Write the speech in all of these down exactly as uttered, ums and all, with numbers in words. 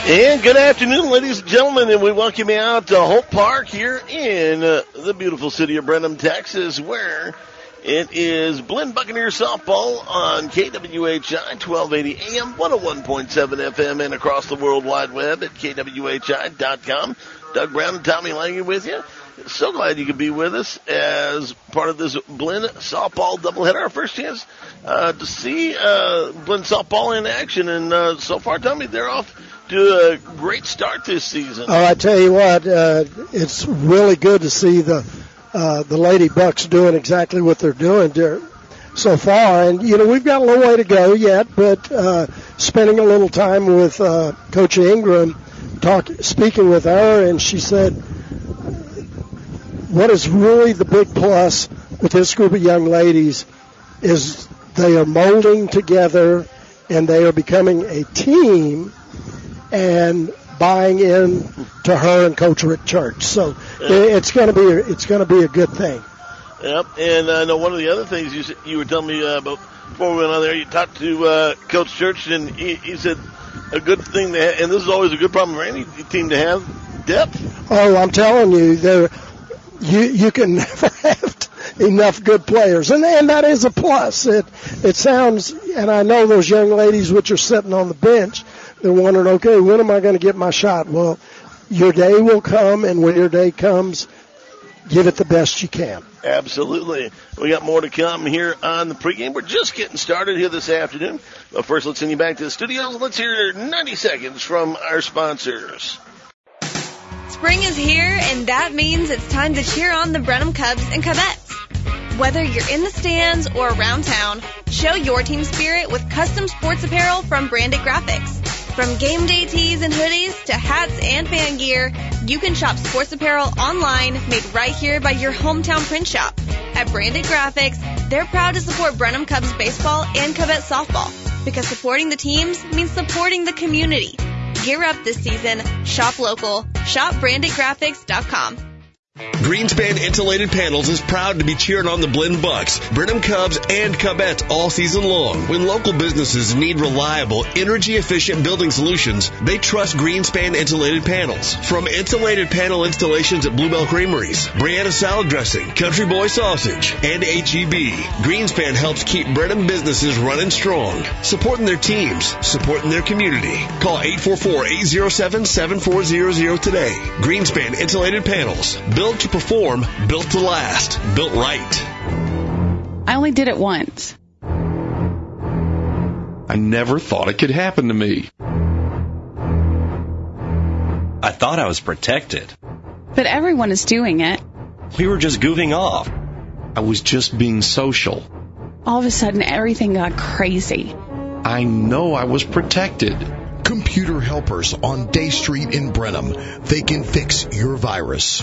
And good afternoon, ladies and gentlemen, and we welcome you out to Holt Park here in uh, the beautiful city of Brenham, Texas, where it is Blinn Buccaneers softball on K W H I twelve eighty A M, one oh one point seven F M, and across the World Wide Web at K W H I dot com. Doug Brown and Tommy Lange with you. So glad you could be with us as part of this Blinn softball doubleheader. Our first chance uh, to see uh, Blinn softball in action, and uh, so far, Tommy, they're off to a great start this season. Oh, I tell you what, uh, it's really good to see the uh, the Lady Bucks doing exactly what they're doing there so far. And, you know, we've got a little way to go yet, but uh, spending a little time with uh, Coach Ingram, talk, speaking with her, and she said, what is really the big plus with this group of young ladies is they are molding together and they are becoming a team and buying in to her and Coach Rick Church. So yep. it's going to be it's going to be a good thing. Yep. And I uh, know one of the other things you you were telling me uh, about before we went on there. You talked to uh, Coach Church, and he, he said a good thing to have, and this is always a good problem for any team to have, depth. Oh, I'm telling you, there you you can never have enough good players, and and that is a plus. It it sounds, and I know those young ladies which are sitting on the bench, they're wondering, okay, when am I going to get my shot? Well, your day will come, and when your day comes, give it the best you can. Absolutely. We got more to come here on the pregame. We're just getting started here this afternoon. But first, let's send you back to the studio. Let's hear ninety seconds from our sponsors. Spring is here, and that means it's time to cheer on the Brenham Cubs and Cubettes. Whether you're in the stands or around town, show your team spirit with custom sports apparel from Branded Graphics. From game day tees and hoodies to hats and fan gear, you can shop sports apparel online made right here by your hometown print shop. At Branded Graphics, they're proud to support Brenham Cubs baseball and Cubette softball because supporting the teams means supporting the community. Gear up this season. Shop local. Shop branded graphics dot com. Greenspan Insulated Panels is proud to be cheering on the Blinn Bucks, Brenham Cubs, and Cubettes all season long. When local businesses need reliable, energy-efficient building solutions, they trust Greenspan Insulated Panels. From insulated panel installations at Bluebell Creameries, Brianna Salad Dressing, Country Boy Sausage, and H E B, Greenspan helps keep Brenham businesses running strong, supporting their teams, supporting their community. Call eight four four, eight oh seven, seven four zero zero today. Greenspan Insulated Panels. Built to perform, built to last, built right. I only did it once. I never thought it could happen to me. I thought I was protected. But everyone is doing it. We were just goofing off. I was just being social. All of a sudden, everything got crazy. I know I was protected. Computer Helpers on Day Street in Brenham. They can fix your virus.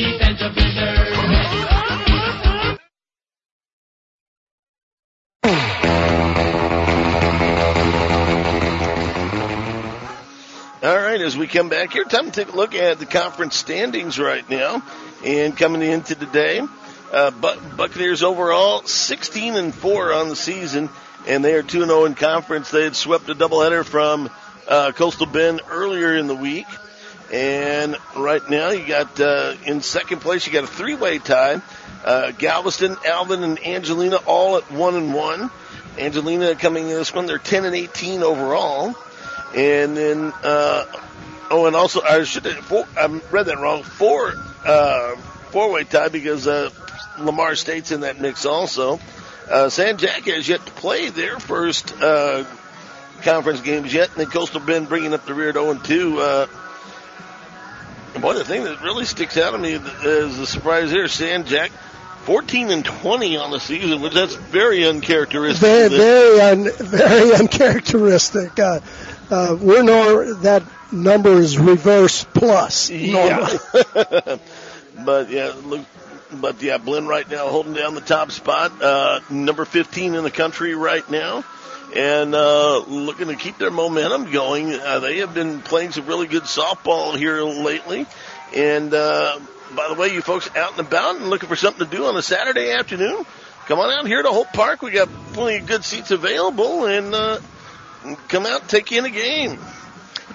All right, as we come back here, time to take a look at the conference standings right now. And coming into today, uh, Buccaneers overall sixteen and four on the season, and they are two and oh in conference. They had swept a doubleheader from Uh, Coastal Bend earlier in the week. And right now you got, uh, in second place, you got a three-way tie. Uh, Galveston, Alvin, and Angelina all at one and one. Angelina coming in this one, they're ten and eighteen overall. And then, uh, oh, and also, I should have, four, I read that wrong, four, uh, four-way tie because, uh, Lamar State's in that mix also. Uh, San Jac has yet to play their first, uh, conference games yet, and then Coastal Bend bringing up the rear at oh and two. Uh, boy, the thing that really sticks out to me is the surprise here, San Jac, fourteen and twenty on the season, which that's very uncharacteristic. Very, very, un, very uncharacteristic. Uh, uh, we're nor that number is reverse plus. Yeah. but yeah, look. But yeah, Blinn right now holding down the top spot, uh, number fifteen in the country right now. And uh, looking to keep their momentum going. Uh, they have been playing some really good softball here lately. And uh, by the way, you folks out and about and looking for something to do on a Saturday afternoon, come on out here to Holt Park. We got plenty of good seats available, and uh, come out and take in a game.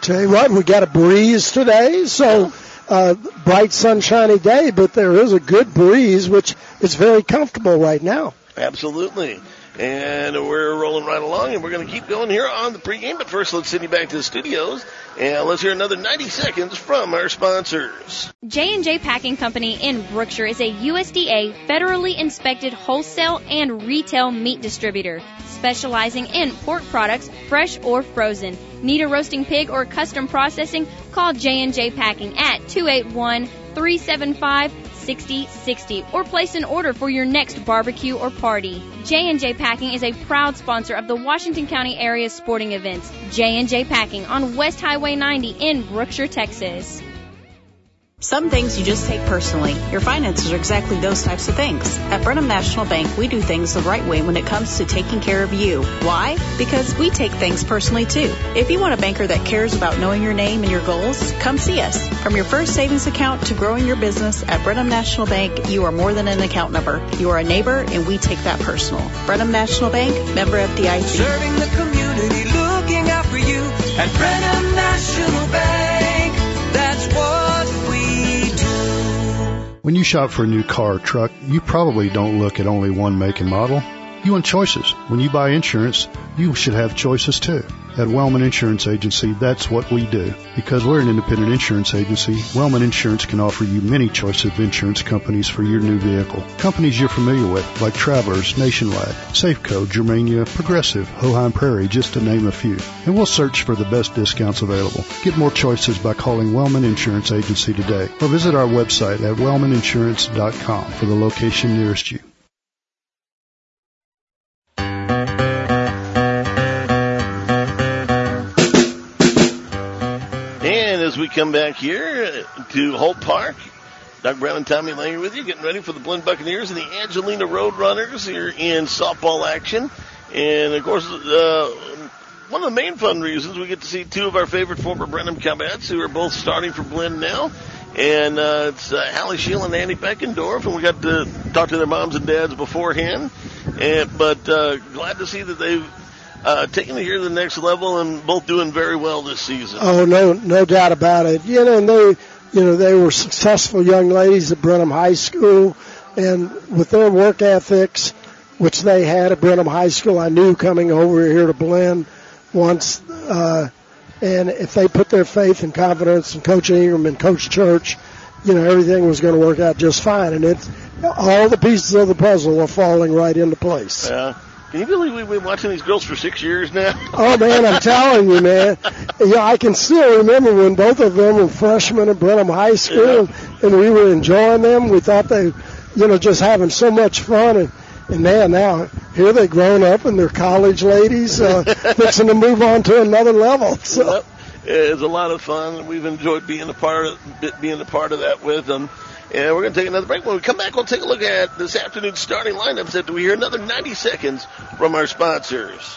Tell you what, we got a breeze today, so uh, bright, sunshiny day, but there is a good breeze, which is very comfortable right now. Absolutely. And we're rolling right along, and we're going to keep going here on the pregame. But first, let's send you back to the studios, and let's hear another ninety seconds from our sponsors. J and J Packing Company in Brookshire is a U S D A federally inspected wholesale and retail meat distributor, specializing in pork products, fresh or frozen. Need a roasting pig or custom processing? Call J and J Packing at two eight one, three seven five, six zero six zero or place an order for your next barbecue or party. J and J Packing is a proud sponsor of the Washington County area sporting events. J and J Packing on West Highway ninety in Brookshire, Texas. Some things you just take personally. Your finances are exactly those types of things. At Brenham National Bank, we do things the right way when it comes to taking care of you. Why? Because we take things personally too. If you want a banker that cares about knowing your name and your goals, come see us. From your first savings account to growing your business, at Brenham National Bank, you are more than an account number. You are a neighbor, and we take that personal. Brenham National Bank, member F D I C. Serving the community, looking out for you. At Brenham National Bank, that's what we do. When you shop for a new car or truck, you probably don't look at only one make and model. You want choices. When you buy insurance, you should have choices too. At Wellman Insurance Agency, that's what we do. Because we're an independent insurance agency, Wellman Insurance can offer you many choices of insurance companies for your new vehicle. Companies you're familiar with, like Travelers, Nationwide, Safeco, Germania, Progressive, Hoheim Prairie, just to name a few. And we'll search for the best discounts available. Get more choices by calling Wellman Insurance Agency today, or visit our website at wellman insurance dot com for the location nearest you. As we come back here to Holt Park, Doug Brown and Tommy Langer with you, getting ready for the Blinn Buccaneers and the Angelina Roadrunners here in softball action. And, of course, uh, one of the main fun reasons we get to see two of our favorite former Brenham Covettes who are both starting for Blinn now. And uh, it's uh, Hallie Scheel and Andy Beckendorf, and we got to talk to their moms and dads beforehand. And, but uh, glad to see that they've Uh, taking it here to the next level and both doing very well this season. Oh, no, no doubt about it. You know, and they, you know, they were successful young ladies at Brenham High School, and with their work ethics, which they had at Brenham High School, I knew coming over here to Blinn once, uh, and if they put their faith and confidence in Coach Ingram and Coach Church, you know, everything was going to work out just fine. And it's all the pieces of the puzzle are falling right into place. Yeah. Can you believe we've been watching these girls for six years now? Oh, man, I'm telling you, man. Yeah, I can still remember when both of them were freshmen at Brenham High School, yeah. and we were enjoying them. We thought they, you know, just having so much fun. And, and man, now here they've grown up and they're college ladies, uh, fixing to move on to another level. So. Yep. It's a lot of fun. We've enjoyed being a part of, being a part of that with them. And we're going to take another break. When we come back, we'll take a look at this afternoon's starting lineups after we hear another ninety seconds from our sponsors.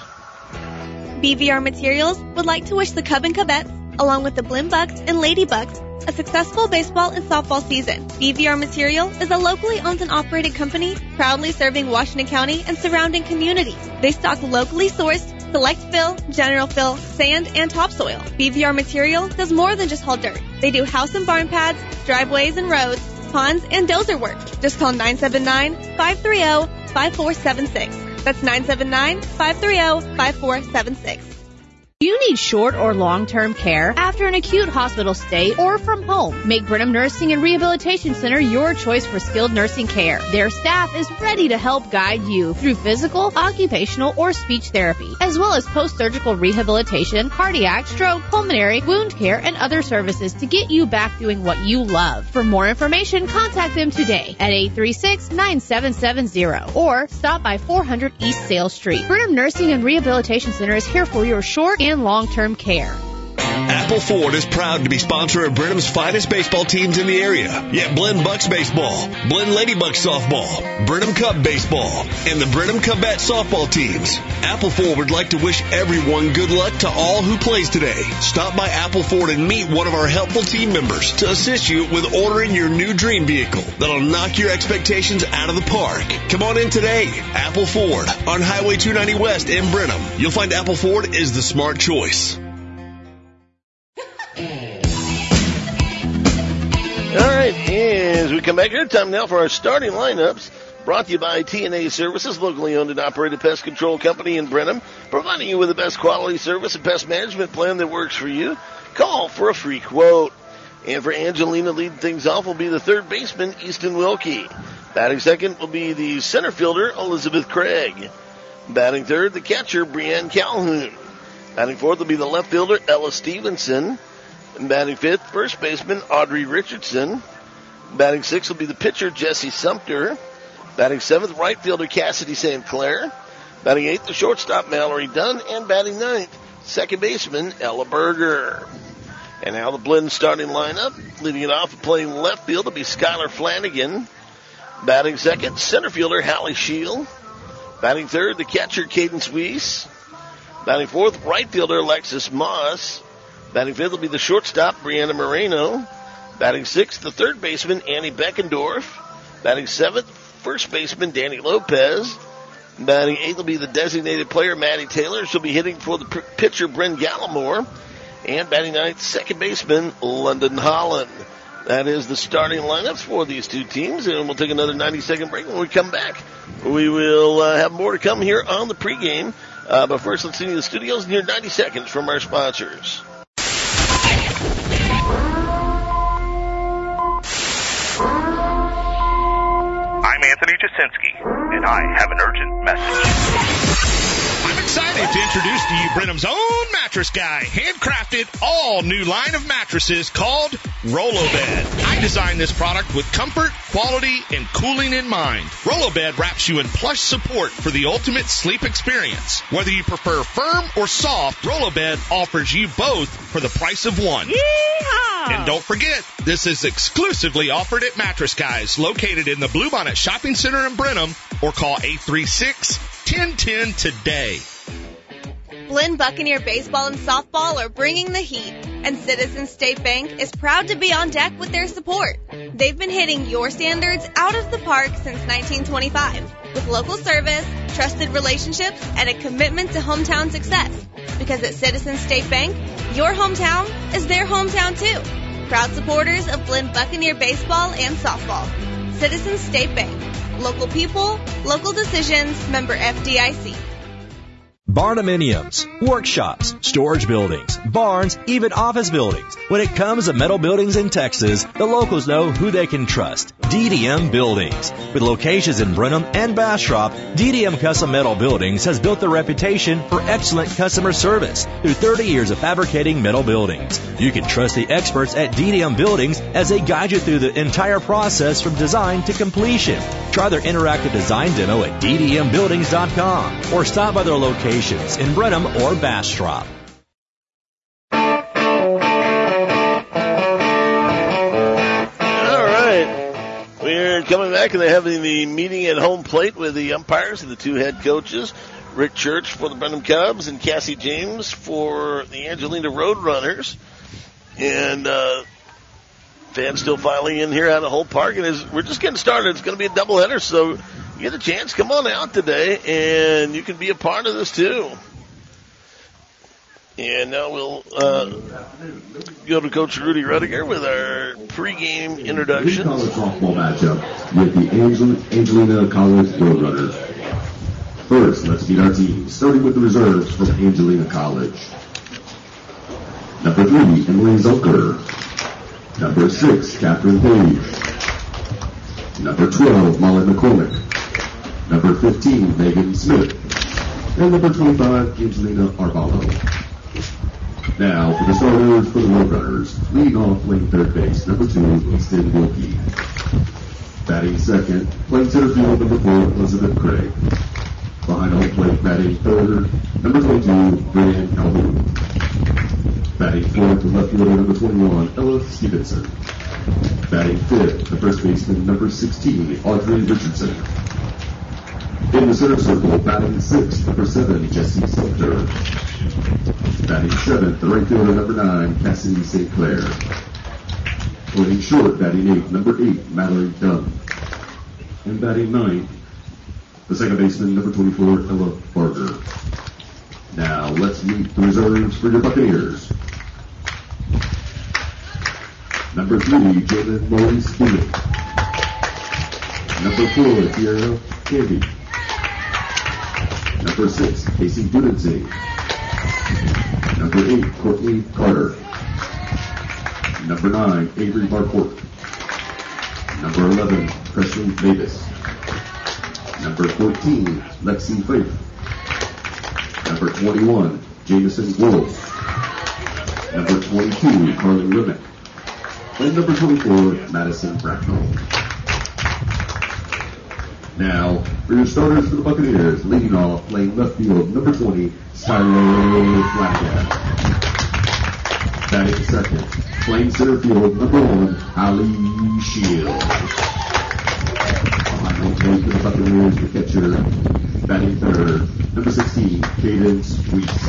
B V R Materials would like to wish the Cub and Covettes, along with the Blinn Bucks and Lady Bucks, a successful baseball and softball season. B V R Material is a locally owned and operated company proudly serving Washington County and surrounding communities. They stock locally sourced select fill, general fill, sand, and topsoil. B V R Material does more than just haul dirt. They do house and barn pads, driveways and roads, ponds, and dozer work. Just call nine seven nine, five three zero, five four seven six. That's nine seven nine, five three zero, five four seven six. Do you need short or long-term care after an acute hospital stay or from home? Make Brenham Nursing and Rehabilitation Center your choice for skilled nursing care. Their staff is ready to help guide you through physical, occupational, or speech therapy, as well as post-surgical rehabilitation, cardiac, stroke, pulmonary, wound care, and other services to get you back doing what you love. For more information, contact them today at eight three six, nine seven seven zero or stop by four hundred East Sales Street. Brenham Nursing and Rehabilitation Center is here for your short and long-term care. Apple Ford is proud to be sponsor of Brenham's finest baseball teams in the area. Yet Blinn Bucks baseball, Blinn Lady Bucks softball, Brenham Cub baseball, and the Brenham Cubette softball teams. Apple Ford would like to wish everyone good luck to all who plays today. Stop by Apple Ford and meet one of our helpful team members to assist you with ordering your new dream vehicle that'll knock your expectations out of the park. Come on in today. Apple Ford on Highway two ninety West in Brenham. You'll find Apple Ford is the smart choice. As we come back here, time now for our starting lineups. Brought to you by T N A Services, locally owned and operated pest control company in Brenham, providing you with the best quality service and pest management plan that works for you. Call for a free quote. And for Angelina, leading things off will be the third baseman, Easton Wilkie. Batting second will be the center fielder, Elizabeth Craig. Batting third, the catcher, Brianne Calhoun. Batting fourth will be the left fielder, Ella Stevenson. And batting fifth, first baseman, Audrey Richardson. Batting sixth will be the pitcher, Jesse Sumter. Batting seventh, right fielder, Cassidy Saint Clair. Batting eighth, the shortstop, Mallory Dunn. And batting ninth, second baseman, Ella Berger. And now the blend starting lineup. Leading it off and playing left field will be Skylar Flanagan. Batting second, center fielder Hallie Shield. Batting third, the catcher Cadence Weiss. Batting fourth, right fielder Alexis Moss. Batting fifth will be the shortstop Brianna Moreno. Batting sixth, the third baseman Annie Beckendorf. Batting seventh, first baseman Danny Lopez. Batting eighth will be the designated player Maddie Taylor. She'll be hitting for the pitcher Bryn Gallimore. And batting ninth, second baseman London Holland. That is the starting lineups for these two teams, and we'll take another ninety-second break. When we come back, we will uh, have more to come here on the pregame. Uh, but first, let's see the studios and hear ninety seconds from our sponsors. I'm Anthony Jasinski, and I have an urgent message. I'm excited to introduce to you Brenham's own mattress guy, handcrafted all new line of mattresses called Rollobed. I designed this product with comfort, quality, and cooling in mind. Rollobed wraps you in plush support for the ultimate sleep experience. Whether you prefer firm or soft, Rollobed offers you both for the price of one. Yeehaw! And don't forget, this is exclusively offered at Mattress Guys, located in the Bluebonnet Shopping Center in Brenham, or call eight three six, one oh one oh today. Blinn Buccaneer Baseball and Softball are bringing the heat, and Citizens State Bank is proud to be on deck with their support. They've been hitting your standards out of the park since nineteen twenty-five, with local service, trusted relationships, and a commitment to hometown success. Because at Citizens State Bank, your hometown is their hometown too. Proud supporters of Blinn Buccaneer Baseball and Softball. Citizens State Bank. Local people, local decisions, member F D I C. Barnuminiums, workshops, storage buildings, barns, even office buildings. When it comes to metal buildings in Texas, the locals know who they can trust. D D M Buildings. With locations in Brenham and Bastrop, D D M Custom Metal Buildings has built a reputation for excellent customer service through thirty years of fabricating metal buildings. You can trust the experts at D D M Buildings as they guide you through the entire process from design to completion. Try their interactive design demo at d d m buildings dot com or stop by their locations in Brenham or Bastrop. We're coming back, and they're having the meeting at home plate with the umpires and the two head coaches, Rick Church for the Brenham Cubs and Cassie James for the Angelina Roadrunners. And uh, fans still filing in here out of Holt Park, and as we're just getting started. It's going to be a doubleheader, so you get a chance. Come on out today, and you can be a part of this too. And now we'll uh, go to Coach Rudy Rudiger with our pregame introductions. College softball matchup with the Angel- Angelina College Roadrunners. First, let's meet our team, starting with the reserves from Angelina College. Number three, Emily Zucker. Number six, Catherine Page. Number twelve, Molly McCormick. Number fifteen, Megan Smith. And number twenty-five, Angelina Arballo. Now, for the starters for the Roadrunners, leading off playing third base, number two, Easton Wilkie. Batting second, playing center field, number four, Elizabeth Craig. Behind home plate, batting third, number twenty-two, Brianne Calhoun. Batting fourth, the left fielder, number twenty-one, Ella Stevenson. Batting fifth, the first baseman, number sixteen, Audrey Richardson. In the center circle, batting sixth, number seven, Jesse Sumter. Batting seventh, the right fielder, number nine, Cassidy Saint Clair. Playing short, batting eighth, number eight, Mallory Dunn. And batting ninth, the second baseman, number twenty-four, Ella Barger. Now, let's meet the reserves for your Buccaneers. Number three, Jalen Maurice Bennett. Number four, Kiera Candy. Number six, Casey Dunensing. Number eight, Courtney Carter. Number nine, Avery Marquardt. Number eleven, Presley Davis. Number fourteen, Lexi Faith. Number twenty-one, Jameson Wolf. Number twenty-two, Carly Remick. And number twenty-four, Madison Bracknell. Now, for your starters for the Buccaneers, leading off, playing left field, number twenty, Skylar Flanagan. Batting second, playing center field, number one, Ali Shields. Behind home plate for the Buccaneers, the catcher, batting third, number sixteen, Caden Sweet.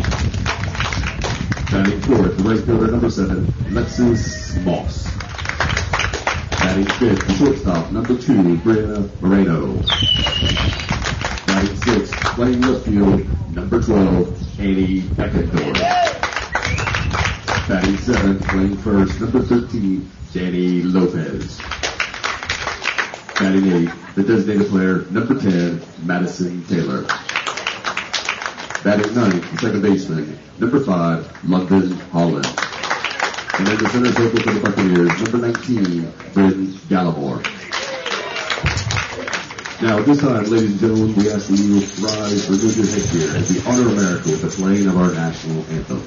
Batting fourth, the right fielder, number seven, Lexus Moss. Batting fifth, the shortstop, number two, Brianna Moreno. Batting sixth, playing left field, number twelve, Annie Beckendorf. Batting seventh, playing first, number thirteen, Danny Lopez. Batting eighth, the designated player, number ten, Madison Taylor. Batting ninth, second baseman, number five, London Holland. And then the center circle for the Buccaneers, number nineteen, Bryn Gallimore. Now, at this time, ladies and gentlemen, we ask that you rise, remove your headgear as we honor America with the playing of our national anthem.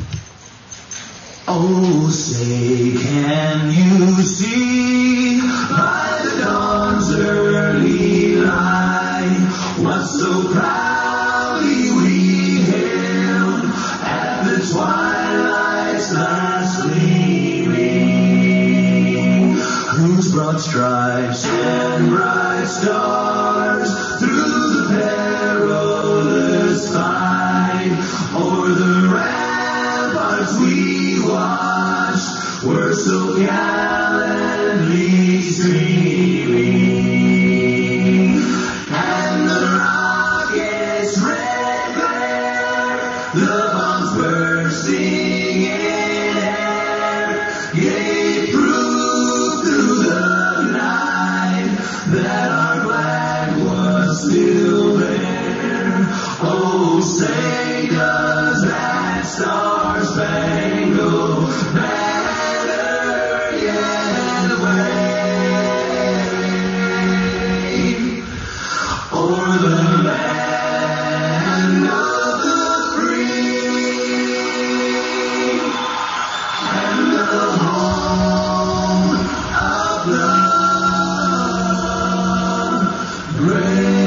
Oh, say, can you see by the dawn's early light what so proudly we hailed at the twilight's last gleaming, whose broad stripes and bright stars through the perilous fight o'er the ramparts we watched were so gallantly streaming, and the rocket's red glare, the bombs bursting in air, gave proof through the night that our flag was still there. Oh, say does that star-spangled banner yet wave o'er the land of the free and the home of the brave.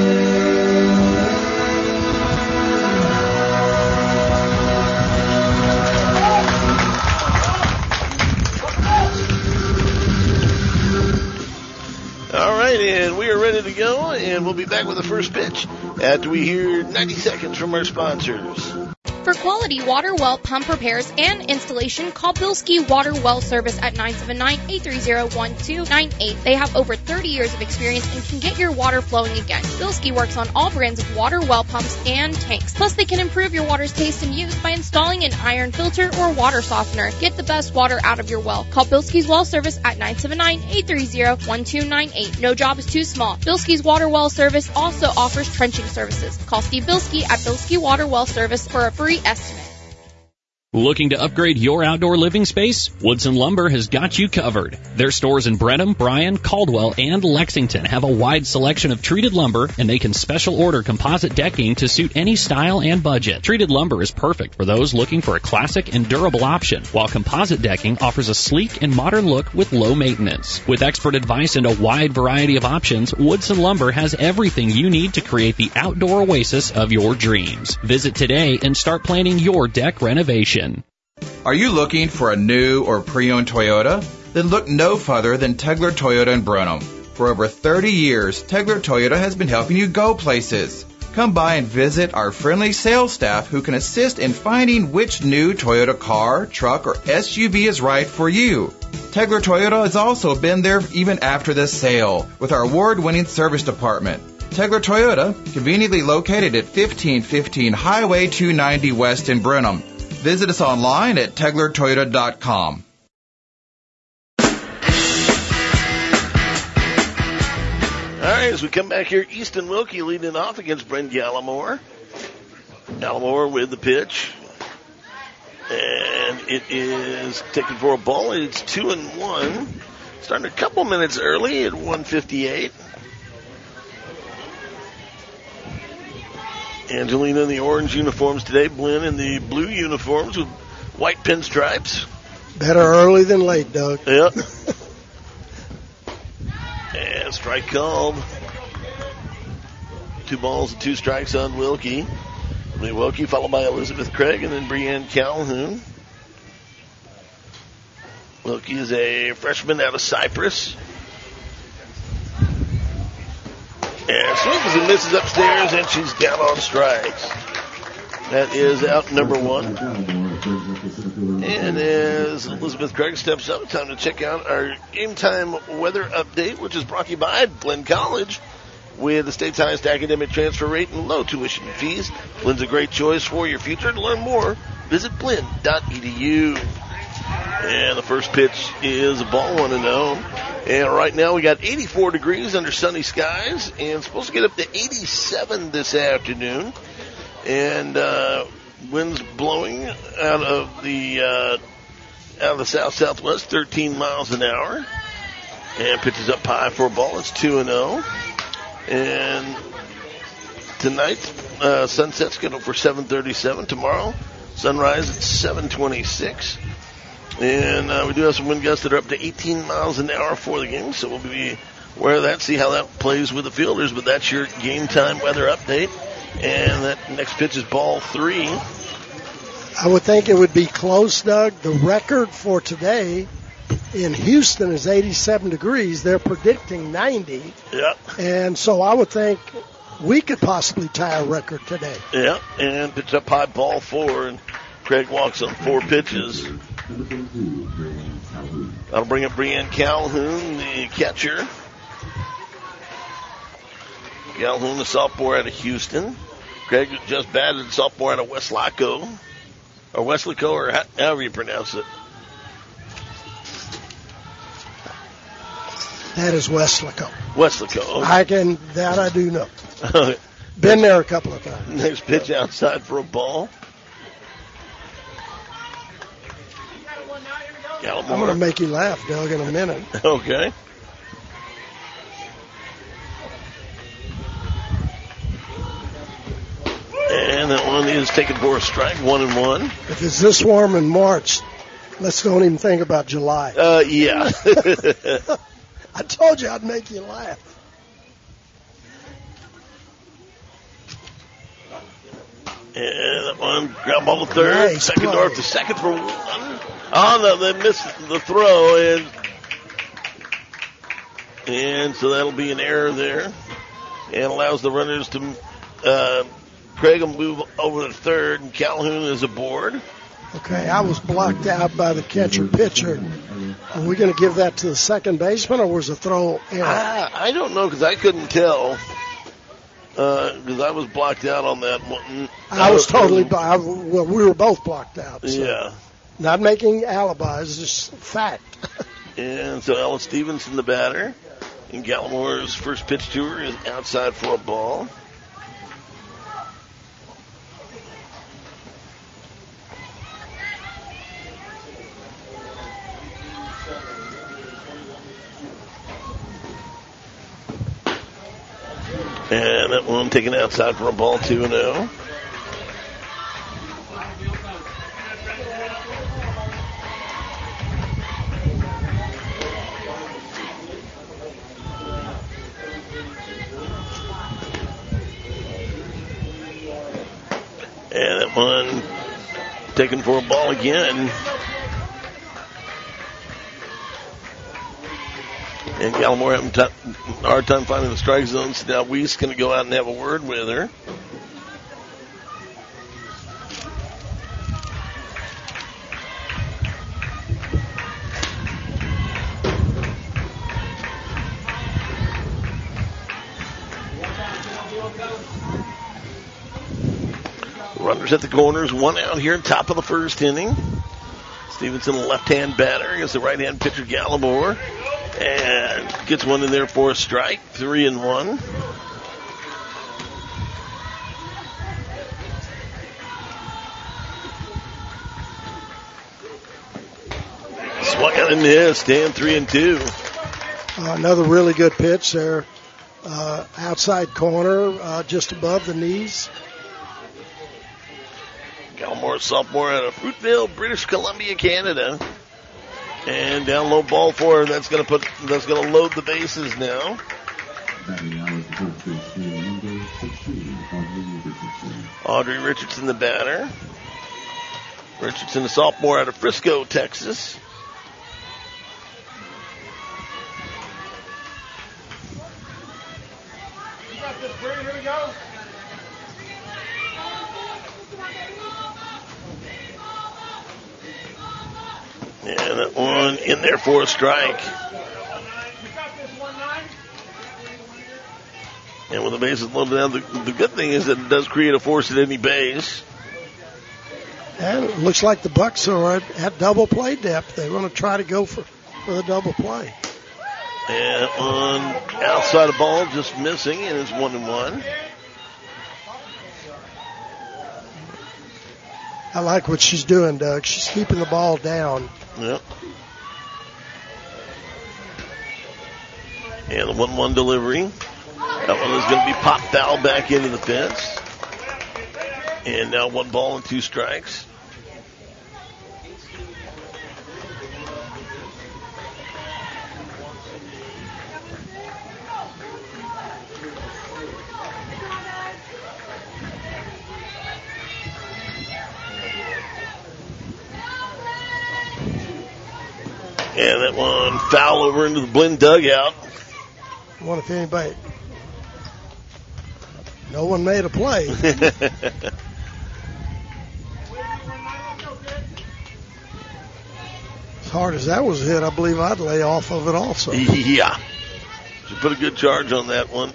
All right, and we are ready to go, and we'll be back with the first pitch after we hear ninety seconds from our sponsors. For quality water well pump repairs and installation, call Bilski Water Well Service at nine seven nine, eight three zero, one two nine eight. They have over thirty years of experience and can get your water flowing again. Bilski works on all brands of water well pumps and tanks. Plus, they can improve your water's taste and use by installing an iron filter or water softener. Get the best water out of your well. Call Bilski's Well Service at nine seven nine, eight three zero, one two nine eight. No job is too small. Bilski's Water Well Service also offers trenching services. Call Steve Bilski at Bilski Water Well Service for a free estimate. Looking to upgrade your outdoor living space? Woodson Lumber has got you covered. Their stores in Brenham, Bryan, Caldwell, and Lexington have a wide selection of treated lumber, and they can special order composite decking to suit any style and budget. Treated lumber is perfect for those looking for a classic and durable option, while composite decking offers a sleek and modern look with low maintenance. With expert advice and a wide variety of options, Woodson Lumber has everything you need to create the outdoor oasis of your dreams. Visit today and start planning your deck renovation. Are you looking for a new or pre-owned Toyota? Then look no further than Tegler Toyota in Brenham. For over thirty years, Tegler Toyota has been helping you go places. Come by and visit our friendly sales staff who can assist in finding which new Toyota car, truck, or S U V is right for you. Tegler Toyota has also been there even after the sale with our award-winning service department. Tegler Toyota, conveniently located at fifteen fifteen Highway two ninety West in Brenham. Visit us online at tegler toyota dot com. right, as we come back here, Easton Wilkie leading off against Brent Gallimore. Gallimore with the pitch. And it is taken for a ball. It's two and one. Starting a couple minutes early at one fifty-eight. Angelina in the orange uniforms today. Blinn in the blue uniforms with white pinstripes. Better early than late, Doug. Yep. And strike called. Two balls and two strikes on Wilkie. Lee Wilkie followed by Elizabeth Craig and then Breanne Calhoun. Wilkie is a freshman out of Cypress. And swings and misses upstairs, and she's down on strikes. That is out number one. And as Elizabeth Craig steps up, time to check out our game time weather update, which is brought to you by Blinn College. With the state's highest academic transfer rate and low tuition fees, Blinn's a great choice for your future. To learn more, visit blinn dot e d u. And the first pitch is a ball, one and oh. And right now we got eighty-four degrees under sunny skies, and supposed to get up to eighty-seven this afternoon. And uh, winds blowing out of the uh, out of the south southwest, thirteen miles an hour. And pitches up high for a ball. It's two and oh. And tonight, uh, sunset scheduled for seven thirty-seven. Tomorrow, sunrise at seven twenty-six. And uh, we do have some wind gusts that are up to eighteen miles an hour for the game, so we'll be aware of that, see how that plays with the fielders. But that's your game time weather update. And that next pitch is ball three. I would think it would be close, Doug. The record for today in Houston is eighty-seven degrees. They're predicting ninety. Yep. And so I would think we could possibly tie a record today. Yeah, and pitch up high, ball four, and Craig walks on four pitches. That'll bring up Breanne Calhoun, the catcher. Calhoun, the sophomore out of Houston. Craig just batted, the sophomore out of Weslaco. Or Weslaco, or however you pronounce it. That is Weslaco. Weslaco. I can, that I do know. Been there a couple of times. Next pitch outside for a ball. I'm going to make you laugh, Doug, in a minute. Okay. And that one is taken for a strike, one and one. If it's this warm in March, let's don't even think about July. Uh, yeah. I told you I'd make you laugh. And that one, ground ball to third, Nice second play. north to second for one. Oh, no, they missed the throw, and and so that'll be an error there, and allows the runners to, uh, Craig will move over to third, and Calhoun is aboard. Okay, I was blocked out by the catcher pitcher. Are we going to give that to the second baseman, or was a throw error? I, I don't know, because I couldn't tell, because uh, I was blocked out on that one. I was totally, I, well, we were both blocked out. So. Yeah. Not making alibis, just fact. And so Ella Stevenson, the batter, and Gallimore's first pitch to her is outside for a ball. And that one taken outside for a ball, two and oh. And that one taken for a ball again. And Gallimore having a hard time finding the strike zone, so now Weiss going to go out and have a word with her. Runners at the corners, one out here, top of the first inning. Stevenson, left-hand batter against the right-hand pitcher, Gallimore. And gets one in there for a strike. Three and one. Swung out and missed. Stand three and two. Uh, another really good pitch there. Uh, outside corner, uh, just above the knees. Gallimore, sophomore out of Fruitville, British Columbia, Canada. And down low ball for her. That's going to put. That's going to load the bases now. Audrey Richardson, the batter. Richardson, a sophomore out of Frisco, Texas. Here we go. And that one in there for a strike. And with the bases loaded down, the, the good thing is that it does create a force at any base. And it looks like the Bucks are at, at double play depth. They want to try to go for, for the double play. And on outside of ball, just missing, and it's one and one. I like what she's doing, Doug. She's keeping the ball down. Yep. And the one one delivery. That one is going to be popped foul back into the fence. And now one ball and two strikes. And that one foul over into the Blinn dugout. I wonder if anybody. No one made a play. As hard as that was hit, I believe I'd lay off of it also. Yeah. She put a good charge on that one.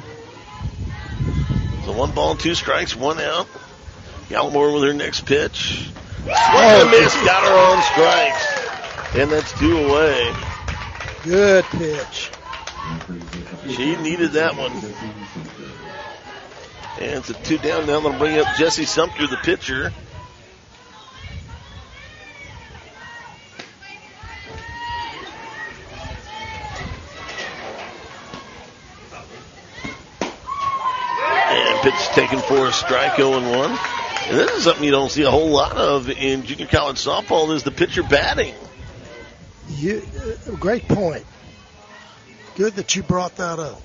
So one ball, two strikes, one out. Gallimore with her next pitch. Swing and miss, got her on strikes. And that's two away. Good pitch. She needed that one. And it's a two down. Now they'll bring up Jesse Sumter, the pitcher. And pitch taken for a strike, oh and one. And this is something you don't see a whole lot of in junior college softball, is the pitcher batting. You, uh, great point. Good that you brought that up.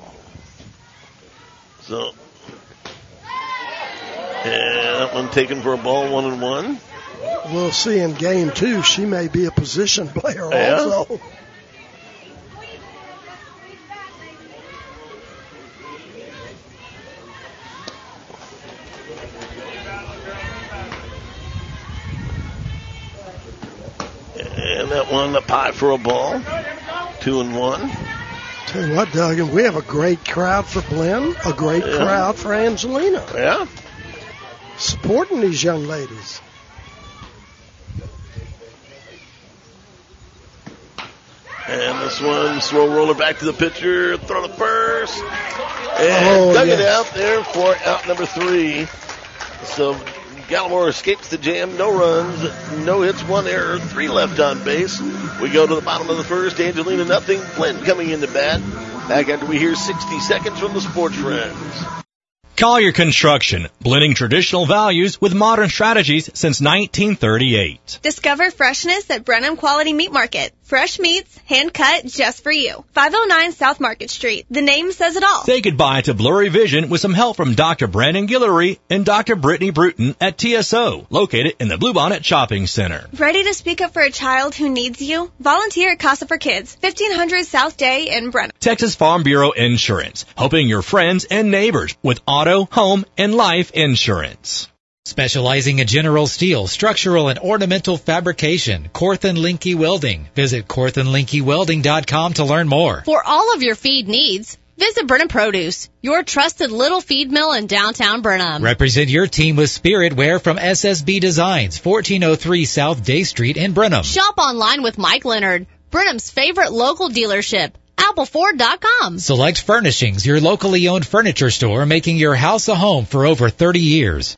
So, and that one taken for a ball, one and one. We'll see in game two. She may be a position player yeah. also. And that one, a pie for a ball. Two and one. Tell you what, Doug, we have a great crowd for Blinn, a great yeah. crowd for Angelina. Yeah. Supporting these young ladies. And this one, slow roller back to the pitcher, throw to first. And oh, dug yes. it out there for out number three. So Gallimore escapes the jam. No runs, no hits, one error, three left on base. We go to the bottom of the first. Angelina nothing. Blinn coming into bat. Back after we hear sixty seconds from the Sports Friends. Collier Construction, blending traditional values with modern strategies since nineteen thirty-eight. Discover freshness at Brenham Quality Meat Market. Fresh meats, hand cut just for you. five oh nine South Market Street. The name says it all. Say goodbye to blurry vision with some help from Doctor Brandon Guillory and Doctor Brittany Bruton at T S O, located in the Bluebonnet Shopping Center. Ready to speak up for a child who needs you? Volunteer at Casa for Kids, fifteen hundred South Day in Brenham. Texas Farm Bureau Insurance, helping your friends and neighbors with auto, home, and life insurance. Specializing in general steel, structural, and ornamental fabrication, Corthan Linke Welding. Visit Corthan Linke Welding dot com to learn more. For all of your feed needs, visit Brenham Produce, your trusted little feed mill in downtown Brenham. Represent your team with Spirit Wear from S S B Designs, fourteen oh three South Day Street in Brenham. Shop online with Mike Leonard. Brenham's favorite local dealership, Appleford dot com. Select Furnishings, your locally owned furniture store, making your house a home for over thirty years.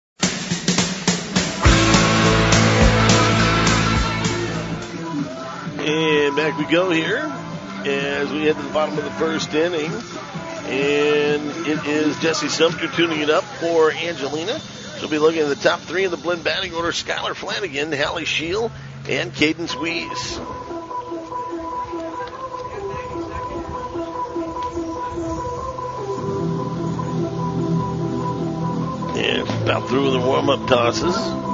And back we go here as we head to the bottom of the first inning. And it is Jesse Sumter tuning it up for Angelina. She'll be looking at the top three in the blend batting order: Skylar Flanagan, Hallie Shield, and Cadence Weiss. And it's about through the warm-up tosses.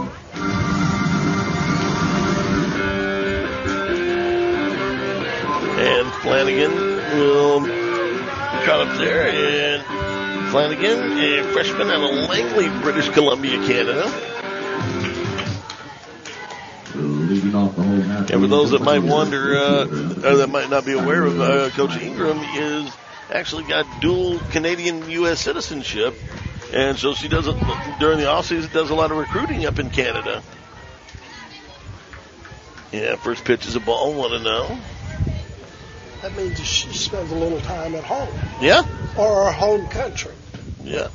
And Flanagan will trot up there. And Flanagan, a freshman out of Langley, British Columbia, Canada. And for those that might wonder, uh, or that might not be aware of, uh, Coach Ingram is actually got dual Canadian U S citizenship. And so she does it during the offseason, does a lot of recruiting up in Canada. Yeah, first pitch is a ball, one to know. That means she spends a little time at home. Yeah. Or her home country. Yeah.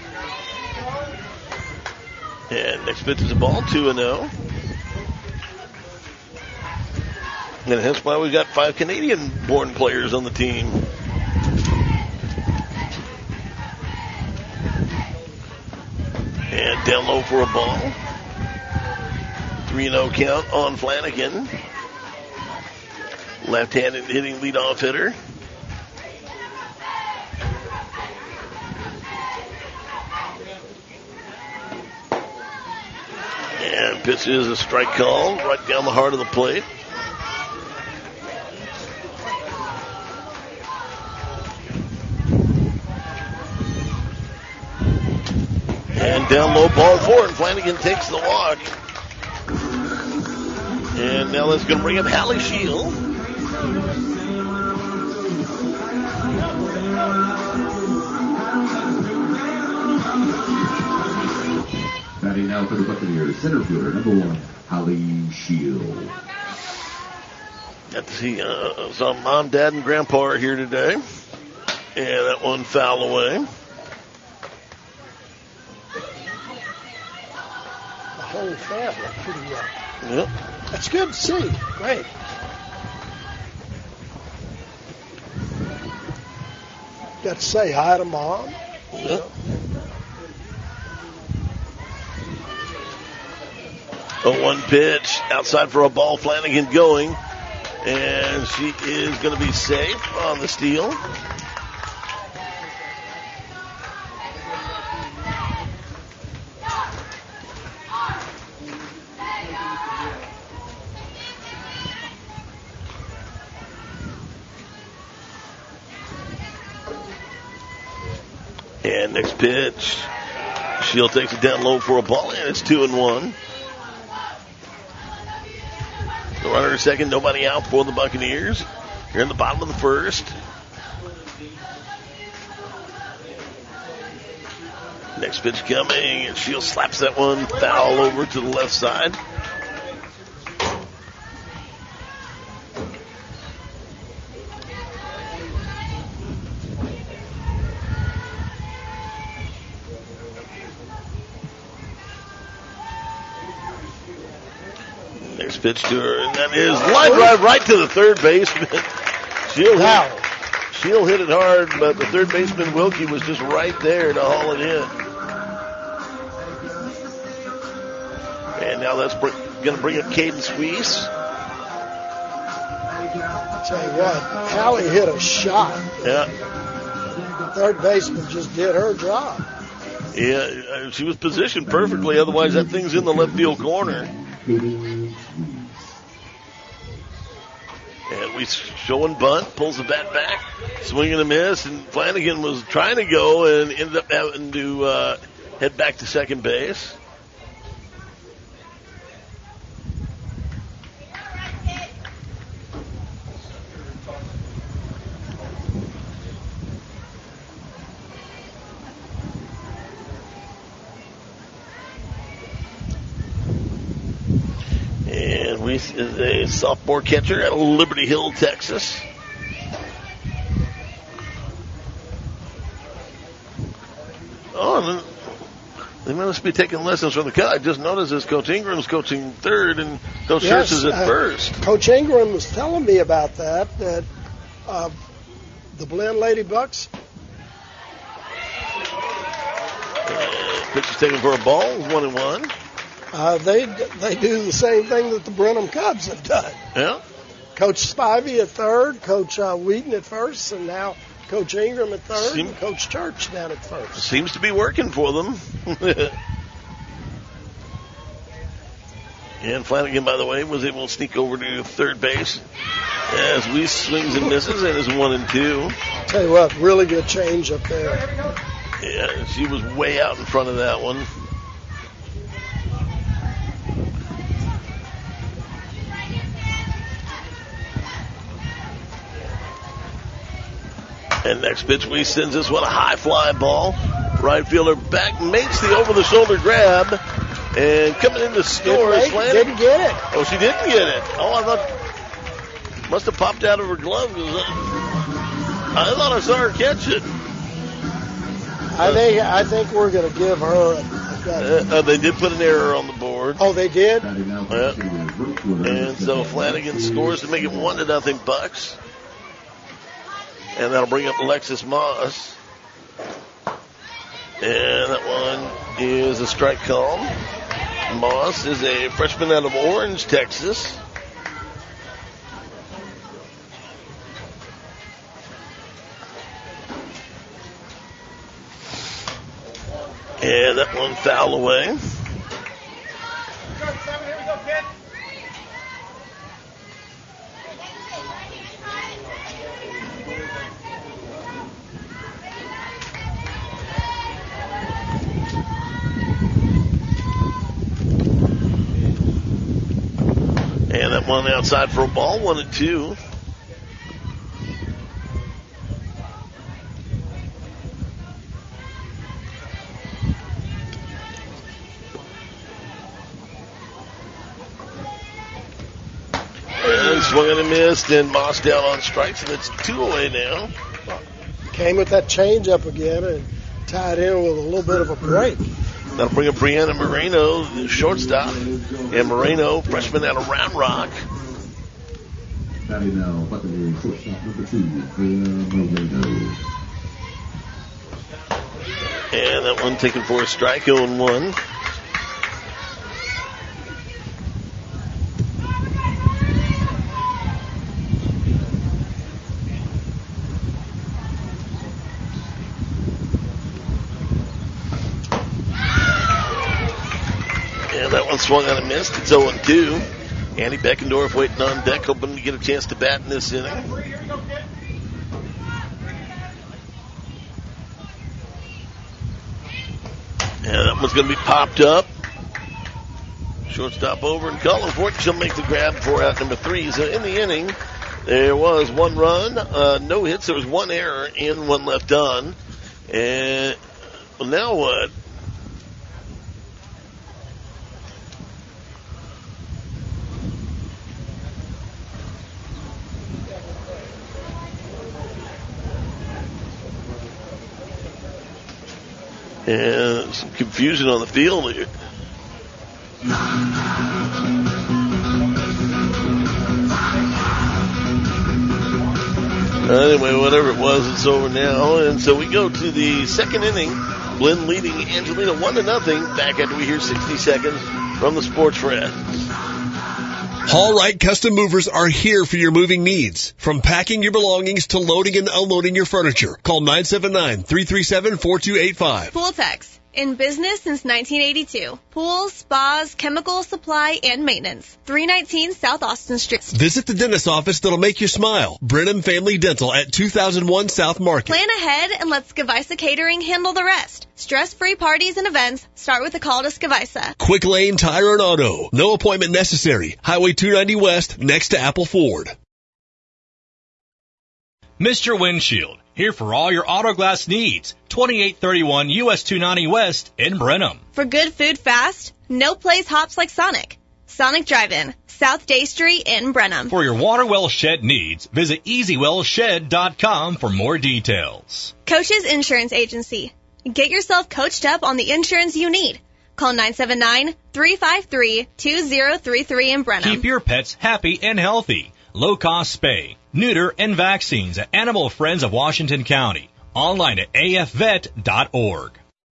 And next pitch is a ball, two and oh. And hence why we've got five Canadian-born players on the team. And down low for a ball. three and oh count on Flanagan. Left-handed hitting leadoff hitter. And pitch is a strike call right down the heart of the plate. And down low, ball four, and Flanagan takes the walk. And now that's going to bring up Hallie Shield. Batting now for the Buccaneers, center fielder, number one, Hallie Shield. Got to see uh, some mom, dad, and grandpa are here today. And that one foul away. The whole family pretty well. Yep. That's good to see. Great. Got to say hi to Mom. Yep. A one pitch outside for a ball. Flanagan going. And she is going to be safe on the steal. And next pitch, Shield takes it down low for a ball, and it's two and one. The runner at second, nobody out for the Buccaneers. Here in the bottom of the first. Next pitch coming, and Shield slaps that one foul over to the left side. Next pitch to her, and that is line drive right to the third baseman. She'll hit, she'll hit it hard, but the third baseman, Wilkie, was just right there to haul it in. And now that's br- going to bring up Cadence Weiss. I'll tell you what, Hallie hit a shot. Yeah. The third baseman just did her job. Yeah, she was positioned perfectly, otherwise that thing's in the left field corner. And we showing bunt, pulls the bat back, swing and a miss, and Flanagan was trying to go and ended up having to uh, head back to second base. And we is a sophomore catcher out of Liberty Hill, Texas. Oh, they must be taking lessons from the coach. I just noticed this Coach Ingram's coaching third and Coach Yes, Church is at uh, first. Coach Ingram was telling me about that, that uh, the Blinn Lady Bucks. Uh, pitch is taken for a ball, one and one. Uh, they they do the same thing that the Brenham Cubs have done. Yeah. Coach Spivey at third, Coach uh, Wheaton at first, and now Coach Ingram at third, Seem- and Coach Church down at first. Seems to be working for them. And Flanagan, by the way, was able to sneak over to third base as we swings and misses, and is one and two. Tell you what, really good change up there. Yeah, she was way out in front of that one. And next pitch, we sends this one a high fly ball. Right fielder back makes the over-the-shoulder grab. And coming in to score is Flanagan. Didn't get it. Oh, she didn't get it. Oh, I thought must have popped out of her glove. I thought I saw her catch it. I think I think we're going to give her. A, a uh, uh, they did put an error on the board. Oh, they did. Yeah. And so Flanagan scores to make it one to nothing Bucks. And that'll bring up Alexis Moss. And that one is a strike call. Moss is a freshman out of Orange, Texas. And that one foul away. And that one outside for a ball, one and two. And swung and a missed, and Moss down on strikes, and it's two away now. Came with that change up again and tied in with a little bit of a break. That'll bring up Brianna Moreno, the shortstop. And Moreno, freshman out of Round Rock. Batting now, Buccaneers shortstop number two, Brianna Moreno. And that one taken for a strike, oh and one. That one swung on and missed. It's oh and two. Andy Beckendorf waiting on deck, hoping to get a chance to bat in this inning. And that one's going to be popped up. Shortstop over and calling for it. She'll make the grab for out number three. So in the inning, there was one run, uh, no hits. There was one error and one left on. And well, now what? And some confusion on the field here. Anyway, whatever it was, it's over now. And so we go to the second inning. Blinn leading Angelina one to nothing. Back after we hear sixty seconds from the Sports Friends. Haul-Right Custom Movers are here for your moving needs. From packing your belongings to loading and unloading your furniture. Call nine seven nine, three three seven, four two eight five. Pooltex. In business since nineteen eighty-two. Pools, spas, chemical supply, and maintenance. three nineteen South Austin Street. Visit the dentist office that'll make you smile. Brenham Family Dental at two thousand one South Market. Plan ahead and let Skavisa Catering handle the rest. Stress-free parties and events start with a call to Skavisa. Quick Lane Tire and Auto. No appointment necessary. Highway two ninety West next to Apple Ford. Mister Windshield, here for all your auto glass needs. twenty-eight thirty-one U S two ninety West in Brenham. For good food fast, no place hops like Sonic. Sonic Drive-In, South Day Street in Brenham. For your water well shed needs, visit easy well shed dot com for more details. Coach's Insurance Agency. Get yourself coached up on the insurance you need. Call nine seven nine, three five three, two zero three three in Brenham. Keep your pets happy and healthy. Low-cost spay, neuter, and vaccines at Animal Friends of Washington County. Online at a f vet dot org.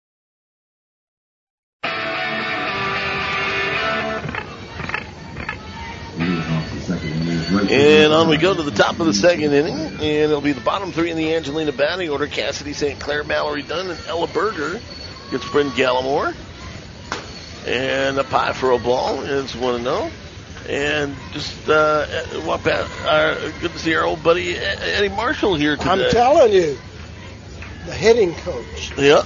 And on we go to the top of the second inning, and it'll be the bottom three in the Angelina batting order. Cassidy Saint Clair, Mallory Dunn, and Ella Berger gets Bryn Gallimore. And a pie for a ball is one and oh. And just uh, walk back. Uh, good to see our old buddy Eddie Marshall here today. I'm telling you, the hitting coach. Yeah.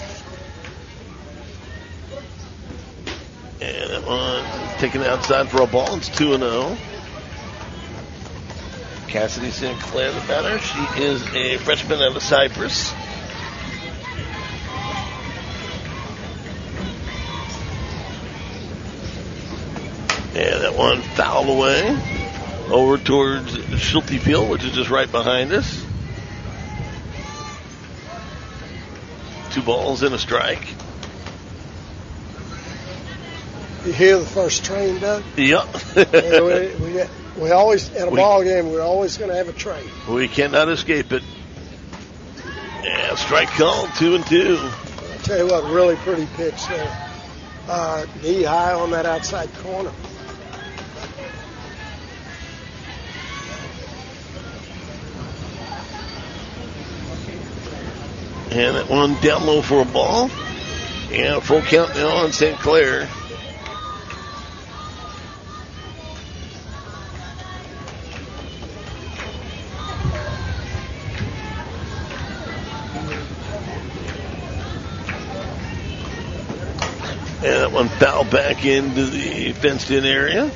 And that one taken outside for a ball. It's two and oh. Cassidy Sinclair, the batter. She is a freshman out of Cypress. And that one fouled away over towards Schulte Field, which is just right behind us. Two balls and a strike. You hear the first train, Doug? Yep. Yeah, we, we, get, we always, at a we, ball game, we're always going to have a train. We cannot escape it. Yeah, strike call, two and two. I'll tell you what, really pretty pitch there. Uh, knee high on that outside corner. And that one down low for a ball. And a full count now on Saint Clair. And that one fouled back into the fenced-in area.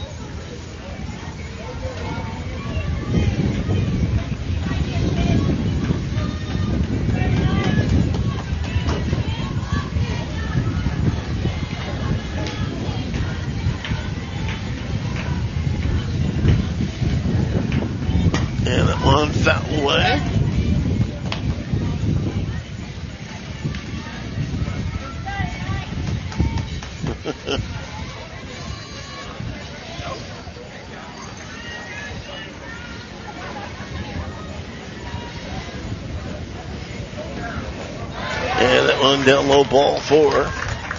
And that one fouled away. And that one down low, ball four.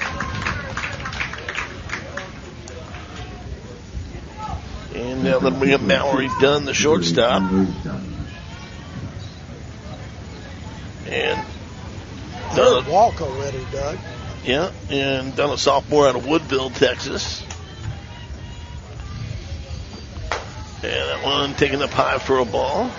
And now that we have Mallory Dunn, the shortstop. And Third walk already, Doug. Yeah, and Dunn, a sophomore out of Woodville, Texas. And that one taking up high for a ball.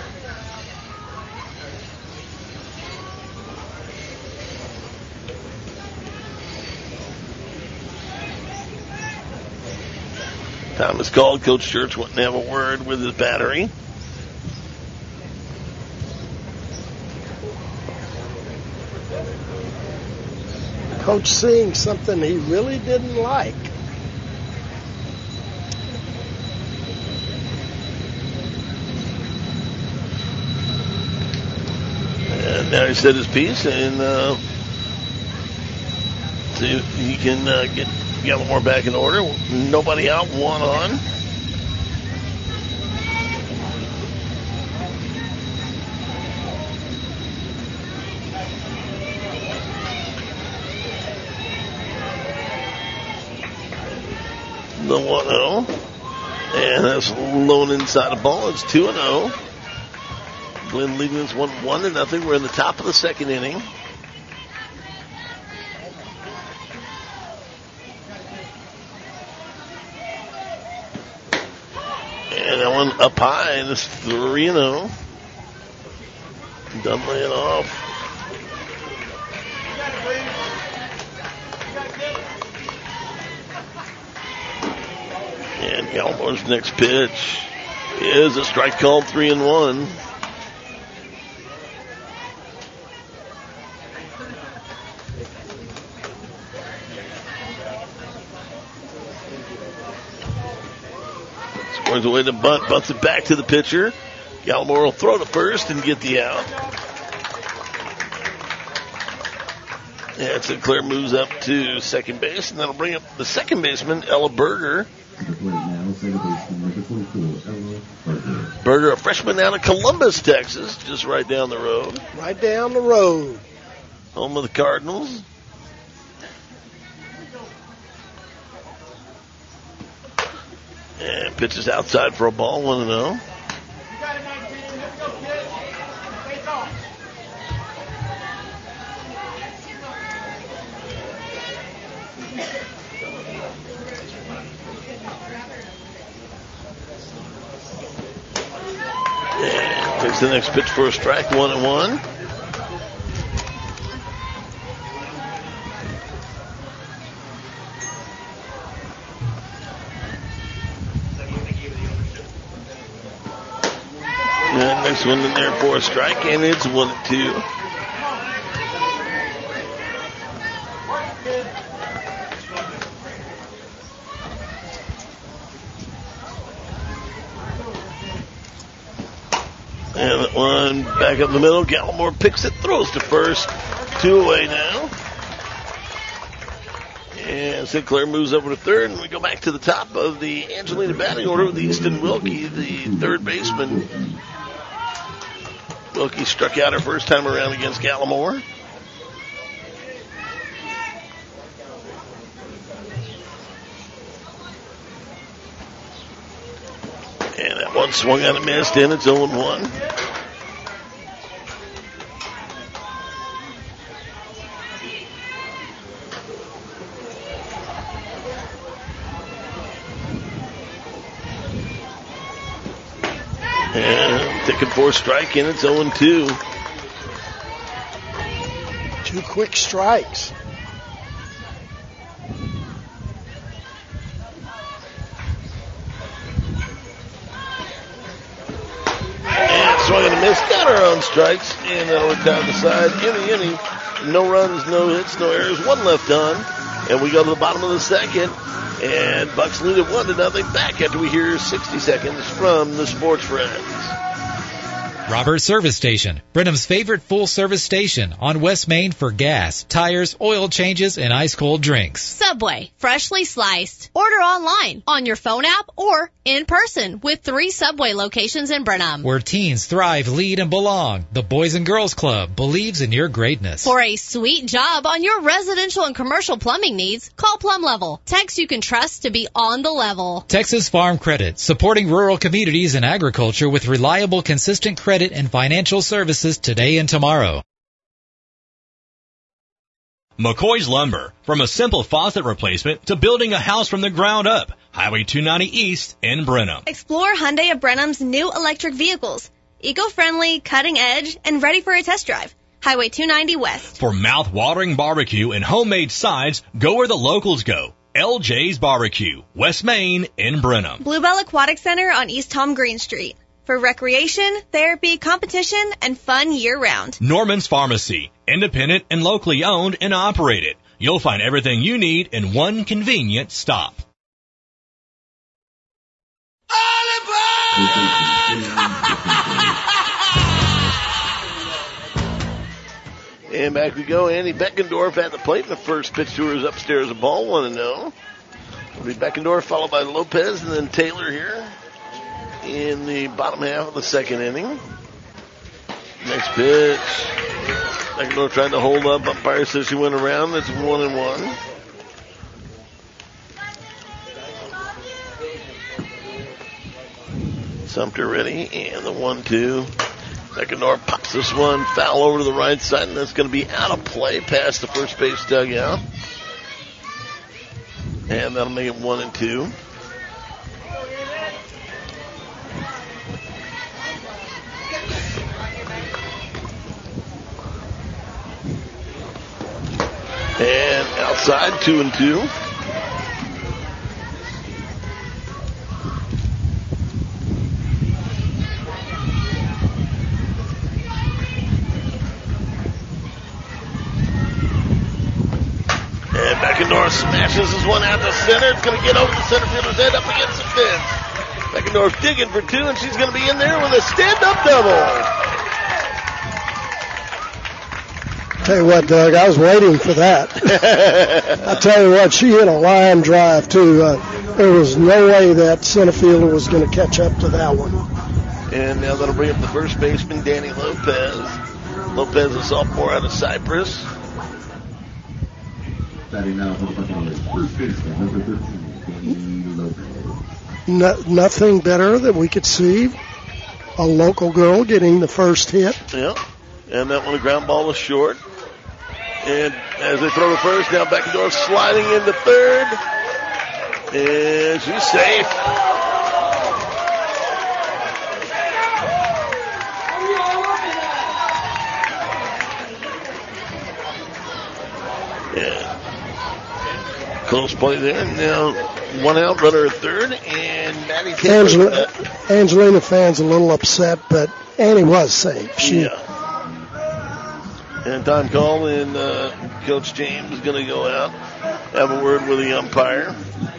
Time is called. Coach Church wouldn't have a word with his battery. Coach seeing something he really didn't like. And now he said his piece, and uh, see if he can uh, get Gallimore back in order. Nobody out, one on. The one oh. And that's lone inside a ball. It's two and oh. Glenn leading this one one to nothing. We're in the top of the second inning. And that one up high, and it's three and oh. Done laying off. And Gallimore's next pitch is a strike called, three and one. Swings away to bunt, bunts it back to the pitcher. Gallimore will throw to first and get the out. And Sinclair moves up to second base, and that'll bring up the second baseman, Ella Berger. Berger, a freshman out of Columbus, Texas, just right down the road. Right down the road. Home of the Cardinals. And pitches outside for a ball, one and oh. And takes the next pitch for a strike, one and one. And next one in there for a strike, and it's one and two. And that one back up the middle. Gallimore picks it, throws to first. Two away now. And Sinclair moves over to third, and we go back to the top of the Angelina batting order with Easton Wilkie, the third baseman. Wilkie struck out her first time around against Gallimore. And that one swung out and missed in. It's oh and one. And taking for a strike, and it's oh and two. Two quick strikes. And swung and a miss. Got her own strikes. And that'll look down the side. Inning, inning. No runs, no hits, no errors. One left on. And we go to the bottom of the second. And Bucks lead it one to nothing. Back after we hear sixty seconds from the Sports Friends. Roberts Service Station, Brenham's favorite full-service station on West Main for gas, tires, oil changes, and ice-cold drinks. Subway, freshly sliced. Order online, on your phone app, or in person with three Subway locations in Brenham. Where teens thrive, lead, and belong, the Boys and Girls Club believes in your greatness. For a sweet job on your residential and commercial plumbing needs, call Plum Level. Techs you can trust to be on the level. Texas Farm Credit, supporting rural communities and agriculture with reliable, consistent credit and financial services today and tomorrow. McCoy's Lumber. From a simple faucet replacement to building a house from the ground up. Highway two ninety East in Brenham. Explore Hyundai of Brenham's new electric vehicles. Eco-friendly, cutting edge, and ready for a test drive. Highway two ninety West. For mouth-watering barbecue and homemade sides, go where the locals go. L J's Barbecue, West Main in Brenham. Bluebell Aquatic Center on East Tom Green Street. For recreation, therapy, competition, and fun year-round. Norman's Pharmacy, independent and locally owned and operated. You'll find everything you need in one convenient stop. And back we go. Andy Beckendorf at the plate. The first pitch to her is upstairs, a ball, one and oh. It'll be Beckendorf followed by Lopez and then Taylor here in the bottom half of the second inning. Next pitch. Beckendorf trying to hold up. Umpire says she went around. It's one and one. Sumter ready, and the one two. Beckendorf pops this one foul over to the right side, and that's going to be out of play past the first base dugout. And that'll make it one and two. And outside, two and two. And Beckendorf smashes this one out to center. It's going to get over the center fielder's head up against the fence. Beckendorf digging for two, and she's going to be in there with a stand-up double. Tell you what, Doug, I was waiting for that. I tell you what, she hit a line drive, too. Uh, there was no way that center fielder was going to catch up to that one. And now that'll bring up the first baseman, Danny Lopez. Lopez, a sophomore out of Cypress. Batting now for the Buccaneers, first baseman, number thirteen, Danny Lopez. No, nothing better that we could see. A local girl getting the first hit. Yeah, and that one, the ground ball was short. And as they throw the first, now Beckendorf sliding into third. And she's safe. Yeah. Close play there. Now one out, runner at third. And Maddie Taylor. Angela, Angelina fans a little upset, but Annie was safe. She, yeah. And time call, and uh, Coach James is going to go out, have a word with the umpire.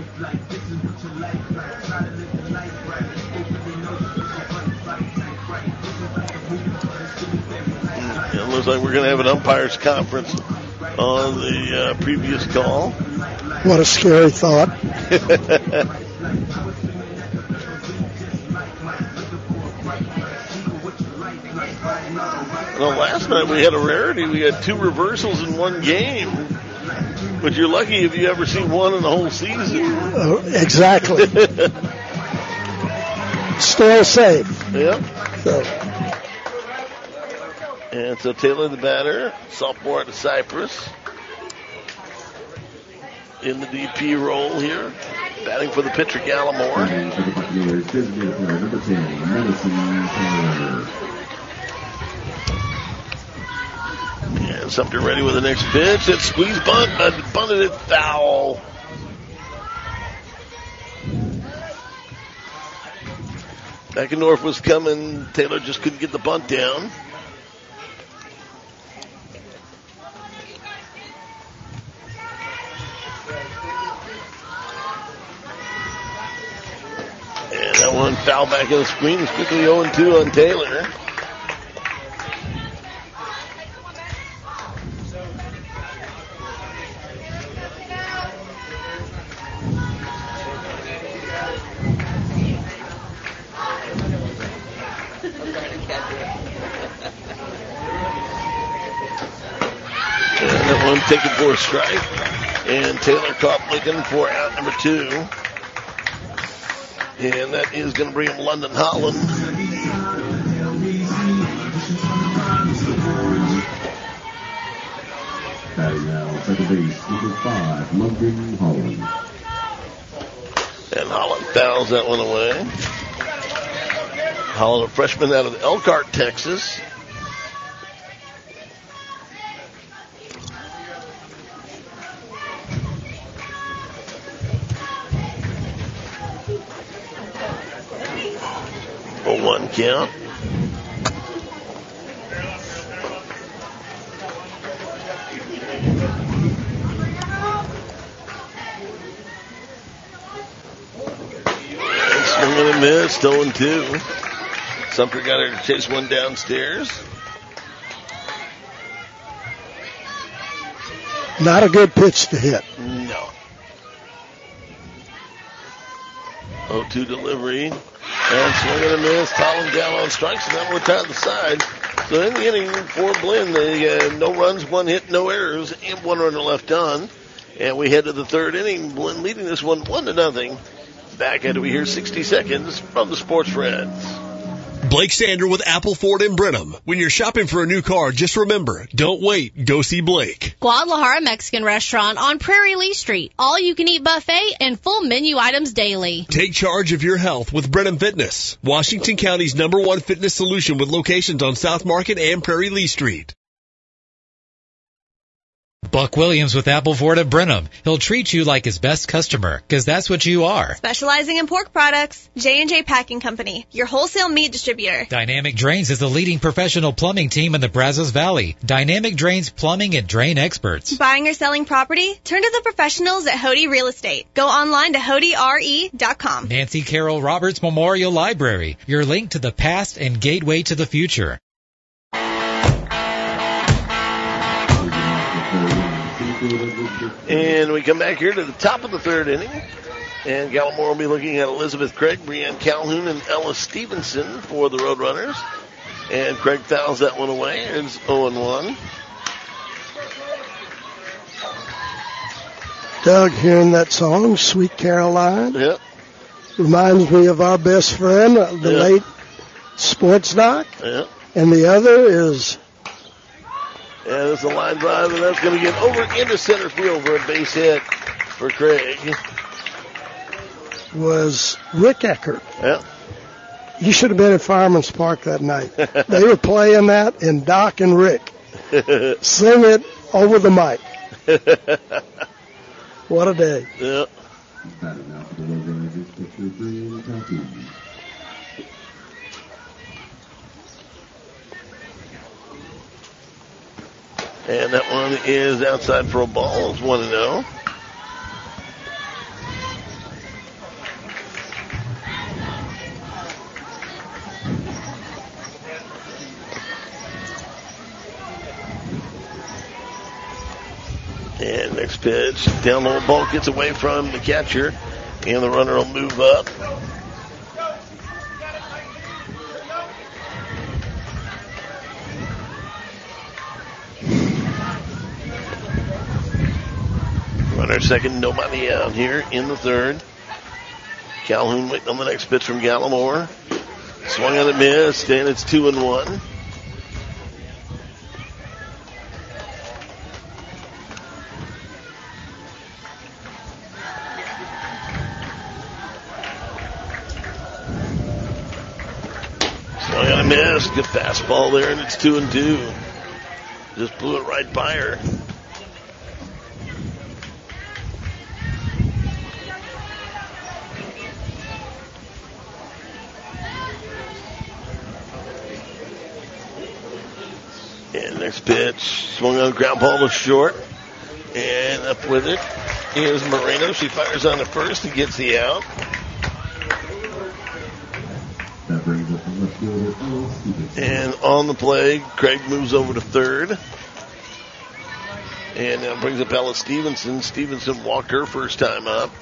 It looks like we're going to have an umpires conference on the uh, previous call. What a scary thought. Well, last night we had a rarity. We had two reversals in one game. But you're lucky if you ever see one in the whole season. Uh, exactly. Still safe. Yep. So. And so Taylor, the batter, sophomore out of Cypress, in the D P role here, batting for the pitcher, Gallimore. And for the Buccaneers, designated player number ten, Madison Taylor. And Sumter ready with the next pitch. It's squeeze bunt, but bunted it foul. Beckendorf was coming. Taylor just couldn't get the bunt down. And that one foul back in the screen. It's quickly oh and two on Taylor. One taken for a strike, and Taylor caught Lincoln for out number two, and that is going to bring him London Holland. Batting now, second base, number five, London Holland. And Holland fouls that one away. Holland, a freshman out of Elkhart, Texas. One count. And swinging and missed, oh and two. Sumter got her to chase one downstairs. Not a good pitch to hit. No. oh two delivery. And swinging and miss, Holland down on strikes, and then we're tied the side. So in the inning for Blinn, they, uh, no runs, one hit, no errors, and one runner left on. And we head to the third inning. Blinn leading this one one to nothing. Back after we hear sixty seconds from the Sports Friends. Blake Sander with Apple Ford in Brenham. When you're shopping for a new car, just remember, don't wait, go see Blake. Guadalajara Mexican Restaurant on Prairie Lee Street. All you can eat buffet and full menu items daily. Take charge of your health with Brenham Fitness, Washington County's number one fitness solution with locations on South Market and Prairie Lee Street. Buck Williams with Appleford of Brenham. He'll treat you like his best customer, because that's what you are. Specializing in pork products, J and J Packing Company, your wholesale meat distributor. Dynamic Drains is the leading professional plumbing team in the Brazos Valley. Dynamic Drains plumbing and drain experts. Buying or selling property? Turn to the professionals at Hody Real Estate. Go online to hody r e dot com. Nancy Carroll Roberts Memorial Library, your link to the past and gateway to the future. And we come back here to the top of the third inning. And Gallimore will be looking at Elizabeth Craig, Breanne Calhoun, and Ella Stevenson for the Roadrunners. And Craig fouls that one away. It's oh and one. Doug, hearing that song, Sweet Caroline, yep. reminds me of our best friend, the yep. late Sports Doc. Yep. And the other is... Yeah, there's a line drive, and that's going to get over into center field for a base hit for Craig. Was Rick Eckert. Yeah. You should have been at Fireman's Park that night. They were playing that, and Doc and Rick sing it over the mic. What a day. Yeah. And that one is outside for a ball. It's one and oh. And next pitch, down low ball gets away from the catcher, and the runner will move up. Runner second, nobody out here in the third. Calhoun waiting on the next pitch from Gallimore. Swung on and missed, and it's two and one. Swung on and missed, good fastball there, and it's two and two. Just blew it right by her. And next pitch, swung on ground ball to short, and up with it is Moreno. She fires on the first and gets the out. And on the play, Craig moves over to third. And now brings up Ella Stevenson. Stevenson walked her first time up.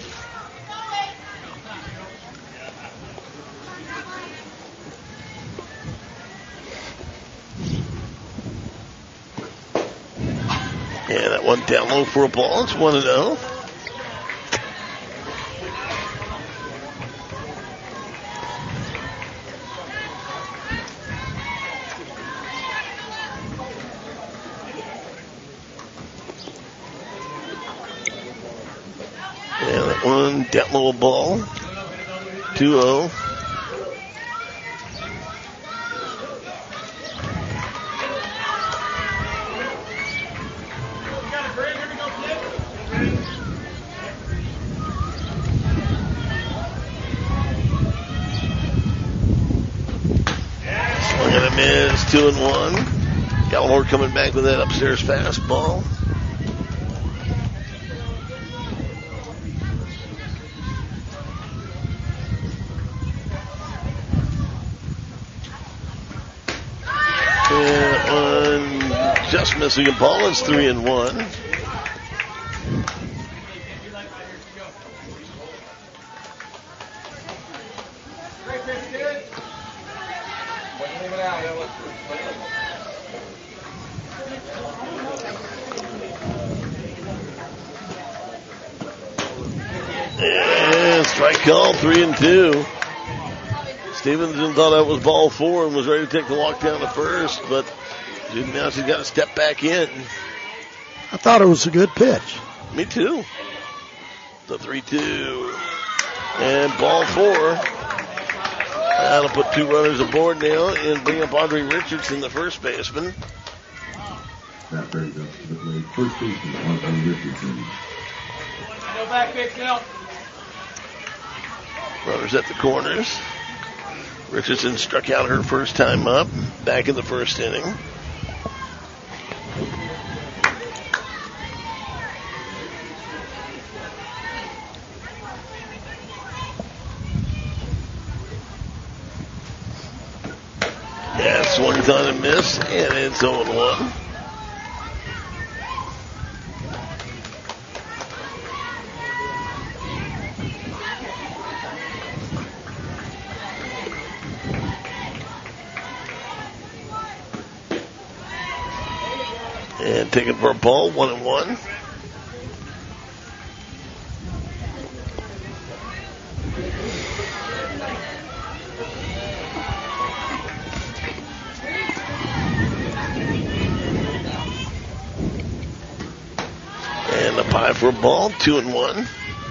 And that one down low for a ball. It's one and oh. And that one down low ball. two oh. Two and one. Gallimore coming back with that upstairs fastball. And one just missing a ball. It's three and one. And strike call, three and two. Stevenson thought that was ball four and was ready to take the walk down to first, but now she's got to step back in. I thought it was a good pitch. Me too. The three two. And ball four. That'll put two runners aboard now and bring up Audrey Richardson, the first baseman. That brings up to the plate first baseman Arthur Richardson. Go back, big Phil. Runners at the corners. Richardson struck out her first time up, back in the first inning. Yeah, swings on and miss, and it's oh one. And taking for a ball, one and one. And a pie for a ball, two and one.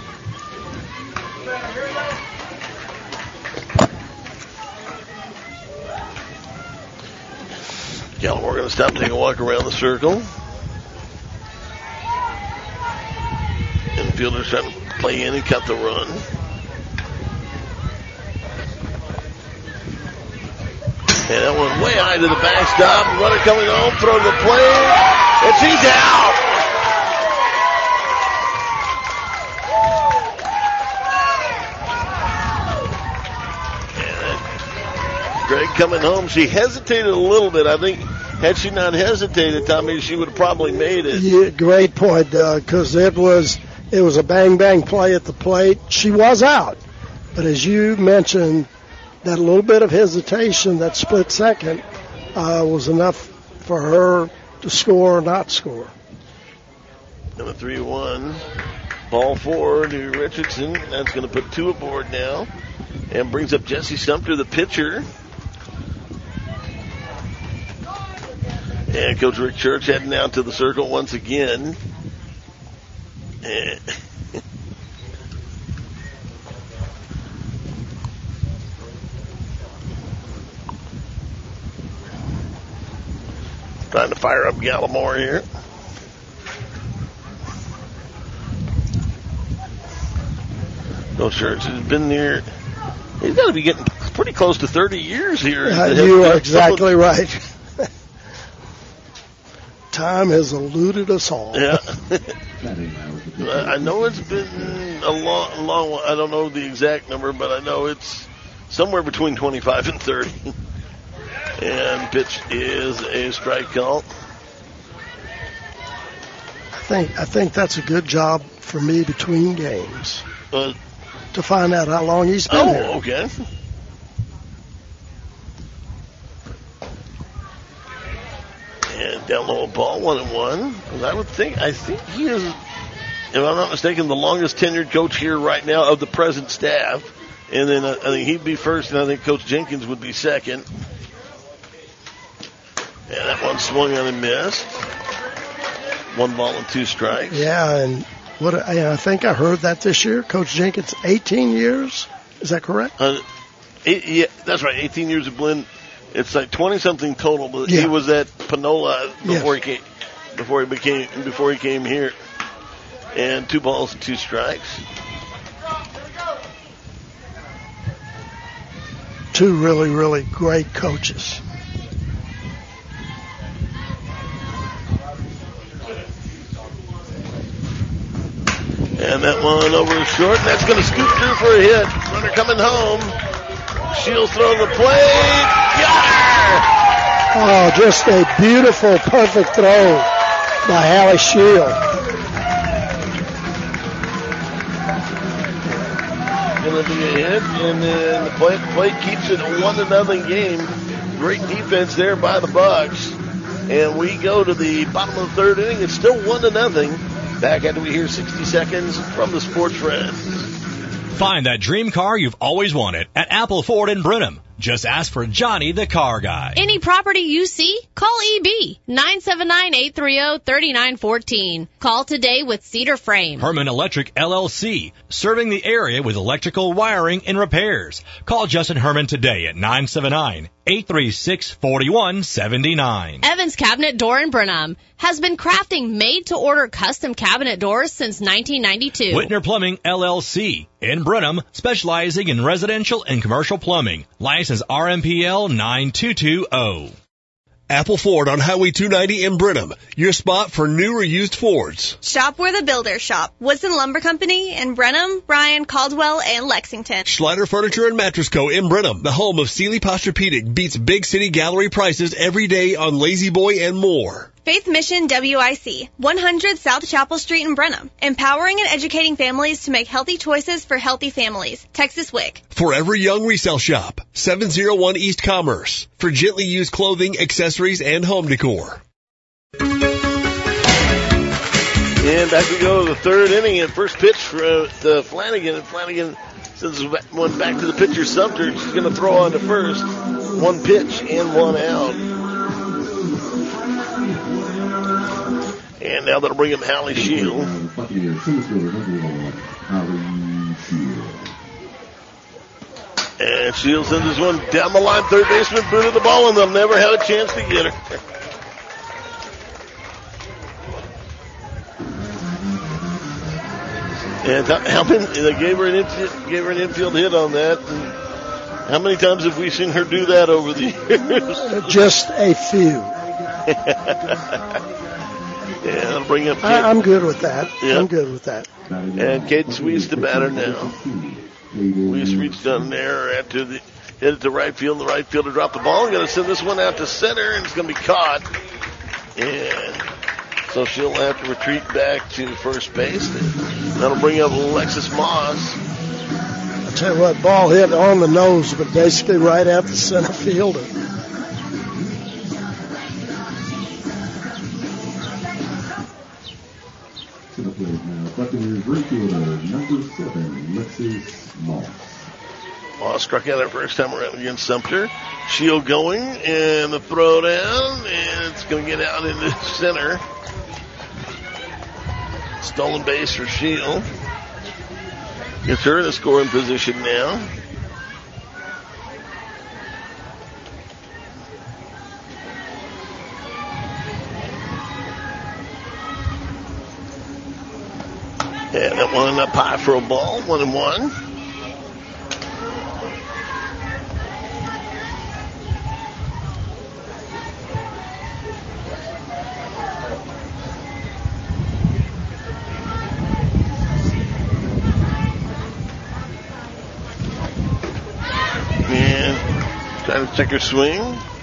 Gallimore going to stop and take a walk around the circle. Infielders trying to play in and cut the run. And that one way high to the backstop. Runner coming home, throw to the plate, and she's out. Greg coming home. She hesitated a little bit. I think had she not hesitated, Tommy, she would have probably made it. Yeah, great point, Doug, because it was it was a bang-bang play at the plate. She was out. But as you mentioned, that little bit of hesitation, that split second, uh, was enough for her to score or not score. And a three one. Ball four to Richardson. That's going to put two aboard now. And brings up Jesse Sumter, the pitcher. And Coach Rick Church heading out to the circle once again. And trying to fire up Gallimore here. Coach Church has been there. He's got to be getting pretty close to thirty years here. Uh, you are exactly right. Time has eluded us all. Yeah. I know it's been a long, long, I don't know the exact number, but I know it's somewhere between twenty-five and thirty. And pitch is a strike call. I think, I think that's a good job for me between games. Uh, to find out how long he's been oh, here. Oh, okay. And down low ball, one and one. I would think, I think he is, if I'm not mistaken, the longest tenured coach here right now of the present staff. And then uh, I think he'd be first, and I think Coach Jenkins would be second. And that one swung on and missed. One ball and two strikes. Yeah, and what I, I think I heard that this year. Coach Jenkins, eighteen years. Is that correct? Uh, eight, yeah, that's right. eighteen years of blend. It's like twenty something total. But yeah. He was at Panola before yes. he came, before he became, before he came here. And two balls and two strikes. Two really, really great coaches. And that one over short, and that's going to scoop through for a hit. Runner coming home. Shields throwing the plate. Got her! Oh, just a beautiful, perfect throw by Hallie Shield. Going to be a hit, and then the plate, plate keeps it a one to nothing game. Great defense there by the Bucks. And we go to the bottom of the third inning. It's still one to nothing. Back after we hear sixty seconds from the Sports Friends. Find that dream car you've always wanted at Apple Ford in Brenham. Just ask for Johnny the Car Guy. Any property you see, call E B, nine seven nine, eight three zero, three nine one four. Call today with Cedar Frame. Herman Electric L L C, serving the area with electrical wiring and repairs. Call Justin Herman today at nine seven nine, eight three six, four one seven nine. Evans Cabinet Door in Brenham has been crafting made-to-order custom cabinet doors since nineteen ninety-two. Whitner Plumbing, L L C, in Brenham, specializing in residential and commercial plumbing. License R M P L nine two two zero. Apple Ford on Highway two ninety in Brenham, your spot for new or used Fords. Shop where the builders shop. Woodson Lumber Company in Brenham, Bryan, Caldwell, and Lexington. Schneider Furniture and Mattress Co. in Brenham, the home of Sealy Posturepedic, beats big city gallery prices every day on Lazy Boy and more. Faith Mission W I C, one hundred South Chapel Street in Brenham. Empowering and educating families to make healthy choices for healthy families. Texas W I C. Forever Young Resale Shop, seven oh one East Commerce, for gently used clothing, accessories, and home decor. And back we go to the third inning and first pitch for uh, the Flanagan. And Flanagan sends one back to the pitcher, Sumter. She's going to throw on to first. One pitch and one out. And now that'll bring up Hallie Shield. And Shield sends this one down the line. Third baseman booted the ball, and they'll never have a chance to get her. And how many, they gave her an infield, gave her an infield hit on that. And how many times have we seen her do that over the years? Just a few. Yeah, that'll bring up Kate. I, I'm good with that. Yep. I'm good with that. And Kate Sweet's the batter now. Weiss reached down there after the headed to right field. The right fielder dropped the ball. Going to send this one out to center, and it's going to be caught. And so she'll have to retreat back to first base. That'll bring up Alexis Moss. I'll tell you what, ball hit on the nose, but basically right at the center fielder. To the plate now, Buccaneers infielder number seven, Alexis Moss. Moss struck out her first time around against Sumter. Shield going, and the throw down, and it's going to get out into center. Stolen base for Shield. Gets her in a scoring position now. And that one up high for a ball, one and one. And trying to check her swing.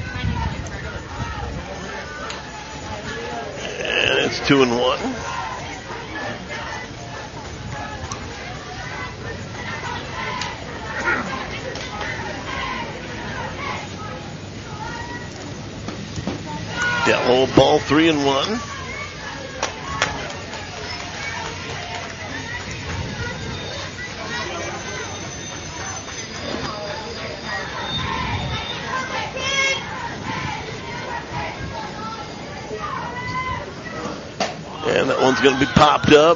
And it's two and one. Yeah, low ball, three and one. And that one's going to be popped up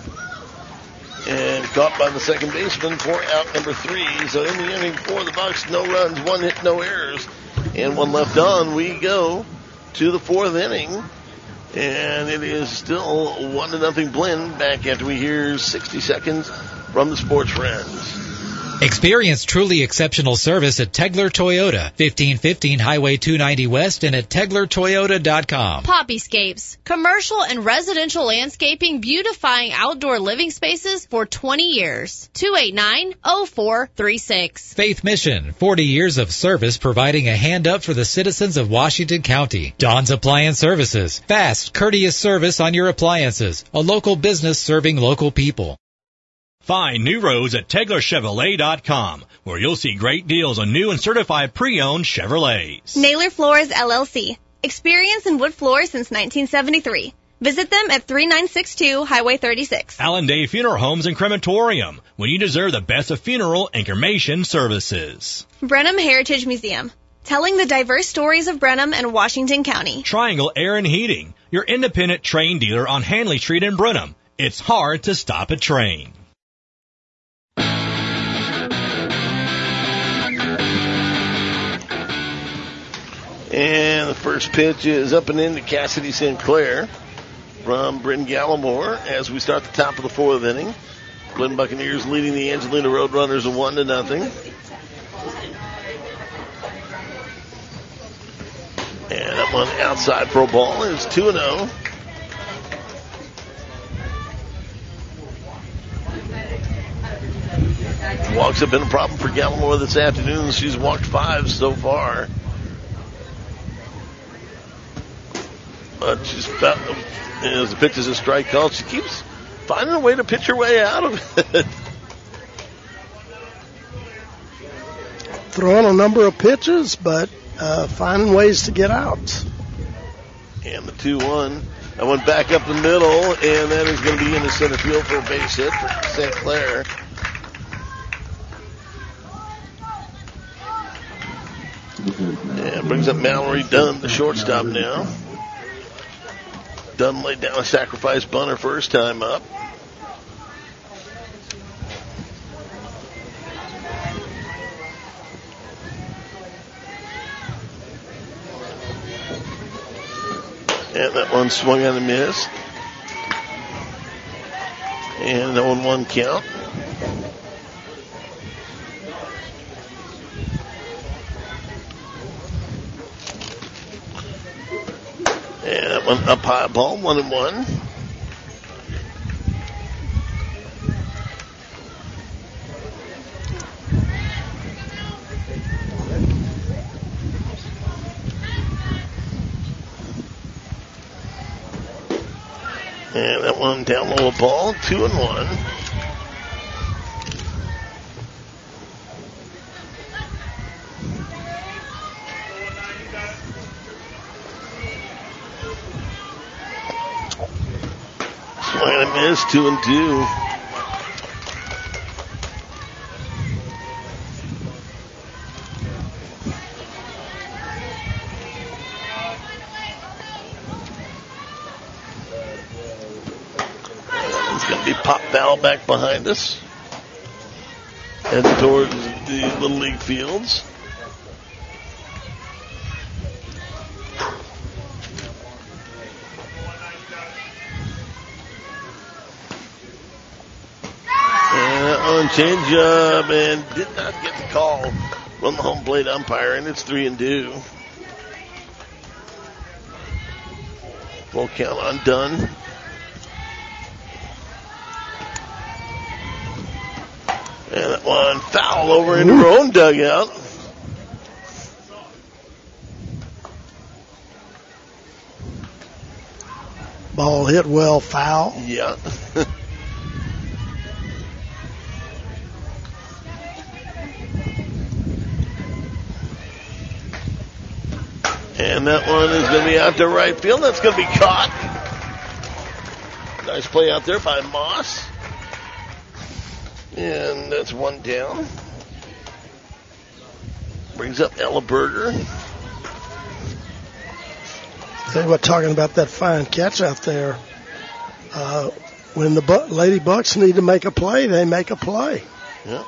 and caught by the second baseman for out number three. So in the inning for the Bucks, no runs, one hit, no errors, and one left on. We go to the fourth inning, and it is still one to nothing Blinn. Back after we hear sixty seconds from the Sports Friends. Experience truly exceptional service at Tegler Toyota, fifteen fifteen Highway two ninety West and at tegler toyota dot com. Poppyscapes, commercial and residential landscaping beautifying outdoor living spaces for twenty years. two eight nine, oh four three six. Faith Mission, forty years of service providing a hand up for the citizens of Washington County. Don's Appliance Services, fast, courteous service on your appliances. A local business serving local people. Find new roads at tegler chevrolet dot com, where you'll see great deals on new and certified pre-owned Chevrolets. Naylor Floors, L L C. Experience in wood floors since nineteen seventy-three. Visit them at thirty-nine sixty-two Highway thirty-six. Allen Day Funeral Homes and Crematorium, when you deserve the best of funeral and cremation services. Brenham Heritage Museum, telling the diverse stories of Brenham and Washington County. Triangle Air and Heating, your independent Trane dealer on Hanley Street in Brenham. It's hard to stop a train. And the first pitch is up and in to Cassidy Sinclair from Bryn Gallimore as we start the top of the fourth inning. Blinn Buccaneers leading the Angelina Roadrunners a one to nothing. And that one outside for a ball is two and oh. Walks have been a problem for Gallimore this afternoon. She's walked five so far. But she's about, as the pitch is a strike call, she keeps finding a way to pitch her way out of it. Throwing a number of pitches, but uh, finding ways to get out. And the two one. That went back up the middle, and that is going to be in the center field for a base hit for Saint Clair. And brings up Mallory Dunn, the shortstop now. Dunn laid down a sacrifice bunt her first time up. And that one swung on and missed. And oh and one count. And that one up high ball, one and one. And that one down low a ball, two and one. Swing and a miss, two and two. Pop foul back behind us. Heading towards the Little League fields. And that one change up and did not get the call from the home plate umpire, and it's three and two. Full count on Dunn. And that one foul over into her own dugout. Ball hit well, foul. Yeah. And that one is going to be out to right field. That's going to be caught. Nice play out there by Moss. And that's one down. Brings up Ella Berger. Tell you what, talking about that fine catch out there. Uh, when the Bu- Lady Bucks need to make a play, they make a play. Yeah.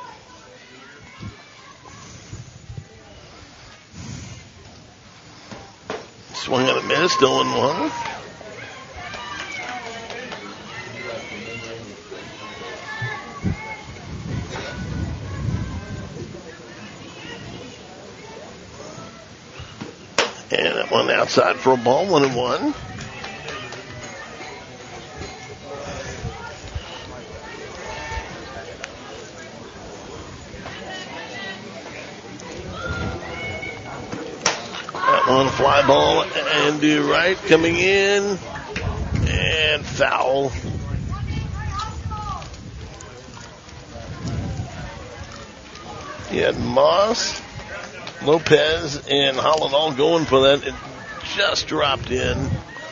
Swung and a miss, oh and one. And that one outside for a ball, one and one. That one fly ball and to right coming in and foul. You had Moss, Lopez, and Holland all going for that. It just dropped in.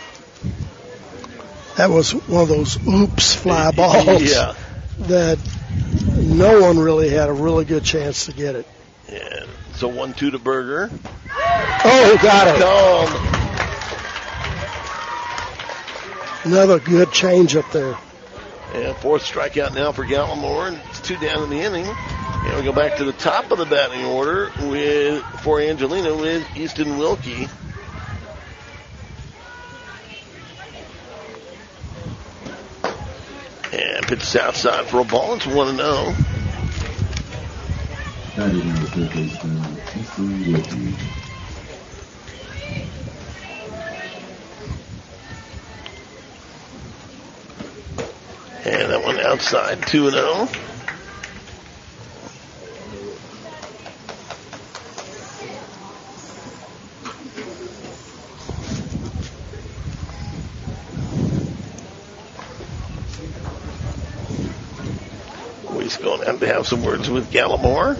That was one of those oops fly balls. Yeah. That no one really had a really good chance to get it. And so one two to Berger. Oh, got it. Called. Another good change up there. And fourth strikeout now for Gallimore, and it's two down in the inning. And we go back to the top of the batting order with for Angelina with Easton Wilkie. And pitches outside for a ball. It's one and oh. Batting number third baseman, Easton Wilkie. And that one outside, two and oh. He's going to have to have some words with Gallimore.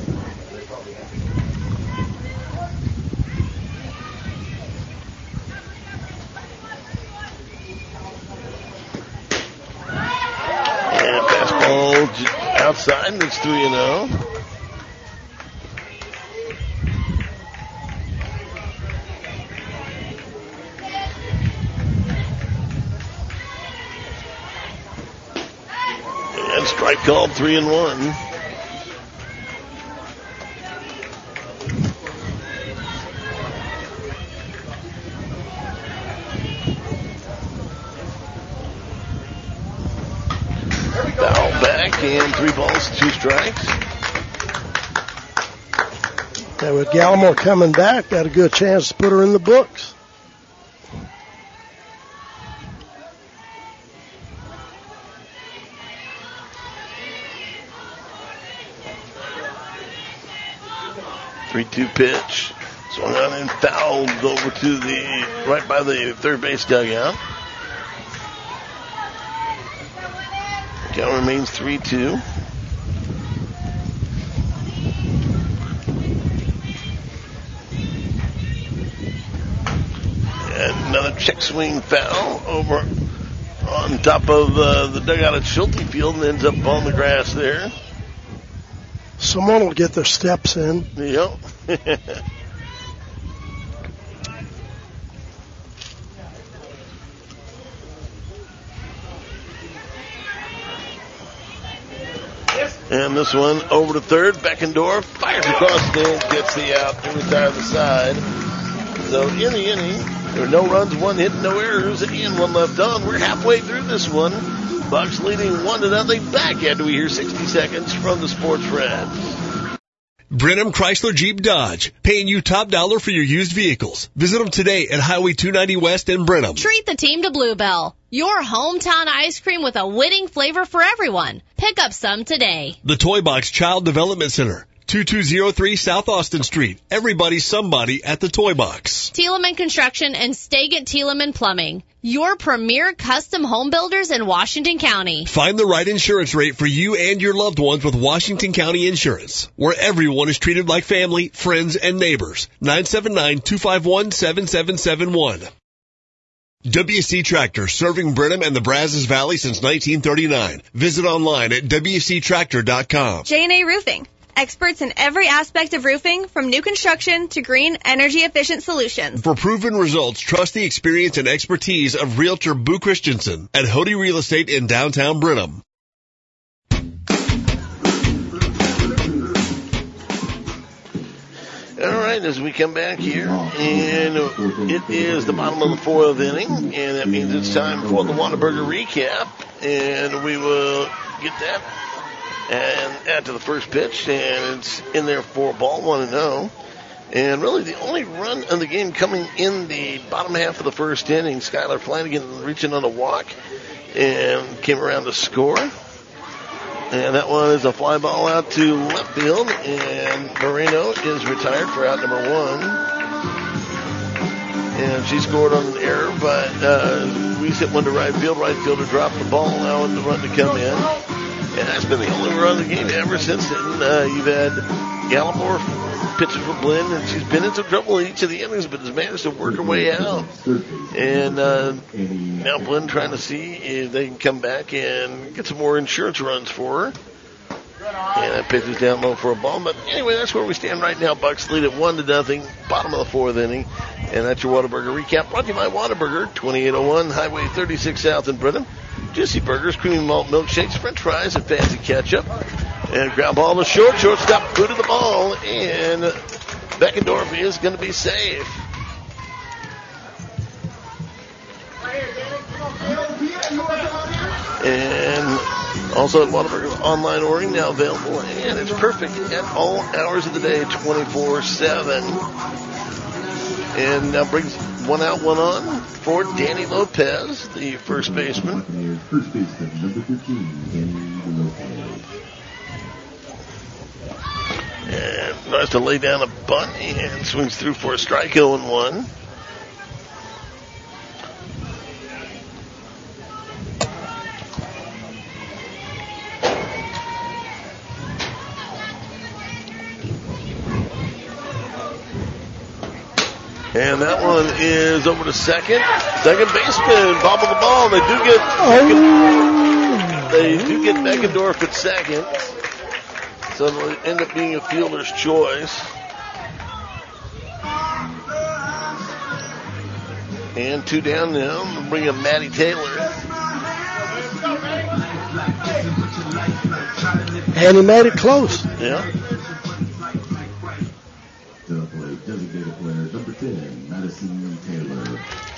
And fastball outside, and it's three and oh. And strike called, three and one. Foul back, and three balls, two strikes. And with Gallimore coming back, got a good chance to put her in the books. three two pitch. Swung on and fouled over to the, right by the third base dugout. Count remains three two. And another check swing foul over on top of uh, the dugout at Schulte Field and ends up on the grass there. Someone will get their steps in. Yep. And this one over to third. Beckendorf fires across the stand, gets the out to retire the side. So in the inning, there are no runs, one hit, no errors, and one left on. We're halfway through this one. Bucks leading one to nothing. Back after we hear sixty seconds from the Sports Reds. Brenham Chrysler Jeep Dodge, paying you top dollar for your used vehicles. Visit them today at Highway two ninety West in Brenham. Treat the team to Bluebell, your hometown ice cream with a winning flavor for everyone. Pick up some today. The Toy Box Child Development Center, two two zero three South Austin Street. Everybody's somebody at the Toy Box. Thielemann Construction and Stagat Thielemann Plumbing, your premier custom home builders in Washington County. Find the right insurance rate for you and your loved ones with Washington County Insurance, where everyone is treated like family, friends, and neighbors. nine seven nine, two five one, seven seven seven one. W C Tractor, serving Brenham and the Brazos Valley since nineteen thirty-nine. Visit online at W C tractor dot com. J and A Roofing. Experts in every aspect of roofing, from new construction to green, energy-efficient solutions. For proven results, trust the experience and expertise of Realtor Boo Christensen at Hody Real Estate in downtown Brenham. All right, as we come back here, and it is the bottom of the fourth inning, and that means it's time for the Whataburger recap, and we will get that and add to the first pitch, and it's in there for a ball, one and oh. And really the only run of the game coming in the bottom half of the first inning, Skylar Flanagan reaching on a walk and came around to score. And that one is a fly ball out to left field, and Moreno is retired for out number one. And she scored on an error, but uh, we hit one to right field. Right fielder dropped the ball, allowing the run to come in. And that's been the only run of the game ever since then. Uh, you've had Gallimore pitching for Blinn, and she's been in some trouble in each of the innings, but has managed to work her way out. And uh, now Blinn trying to see if they can come back and get some more insurance runs for her. And that pitch is down low for a ball. But anyway, that's where we stand right now. Bucks lead at one to nothing, bottom of the fourth inning. And that's your Whataburger recap. Brought to you by Whataburger, twenty-eight oh one Highway thirty-six South in Brenham. Juicy burgers, creamy malt milkshakes, french fries, and fancy ketchup. And ground ball to short. Shortstop booted the ball, and Beckendorf is going to be safe. And also at Whataburger online ordering now available, and it's perfect at all hours of the day, twenty-four seven. And now brings one out, one on for Danny Lopez, the first baseman. First baseman, number fifteen, Danny Lopez. And tries to lay down a bunt and swings through for a strike, oh and one. And that one is over to second. Second baseman bobbled the ball. They do get oh. they do get Beckendorf at second. So it'll end up being a fielder's choice. And two down now. We'll bring up Matty Taylor. And he made it close. Yeah. Designated player number ten, Madison Taylor.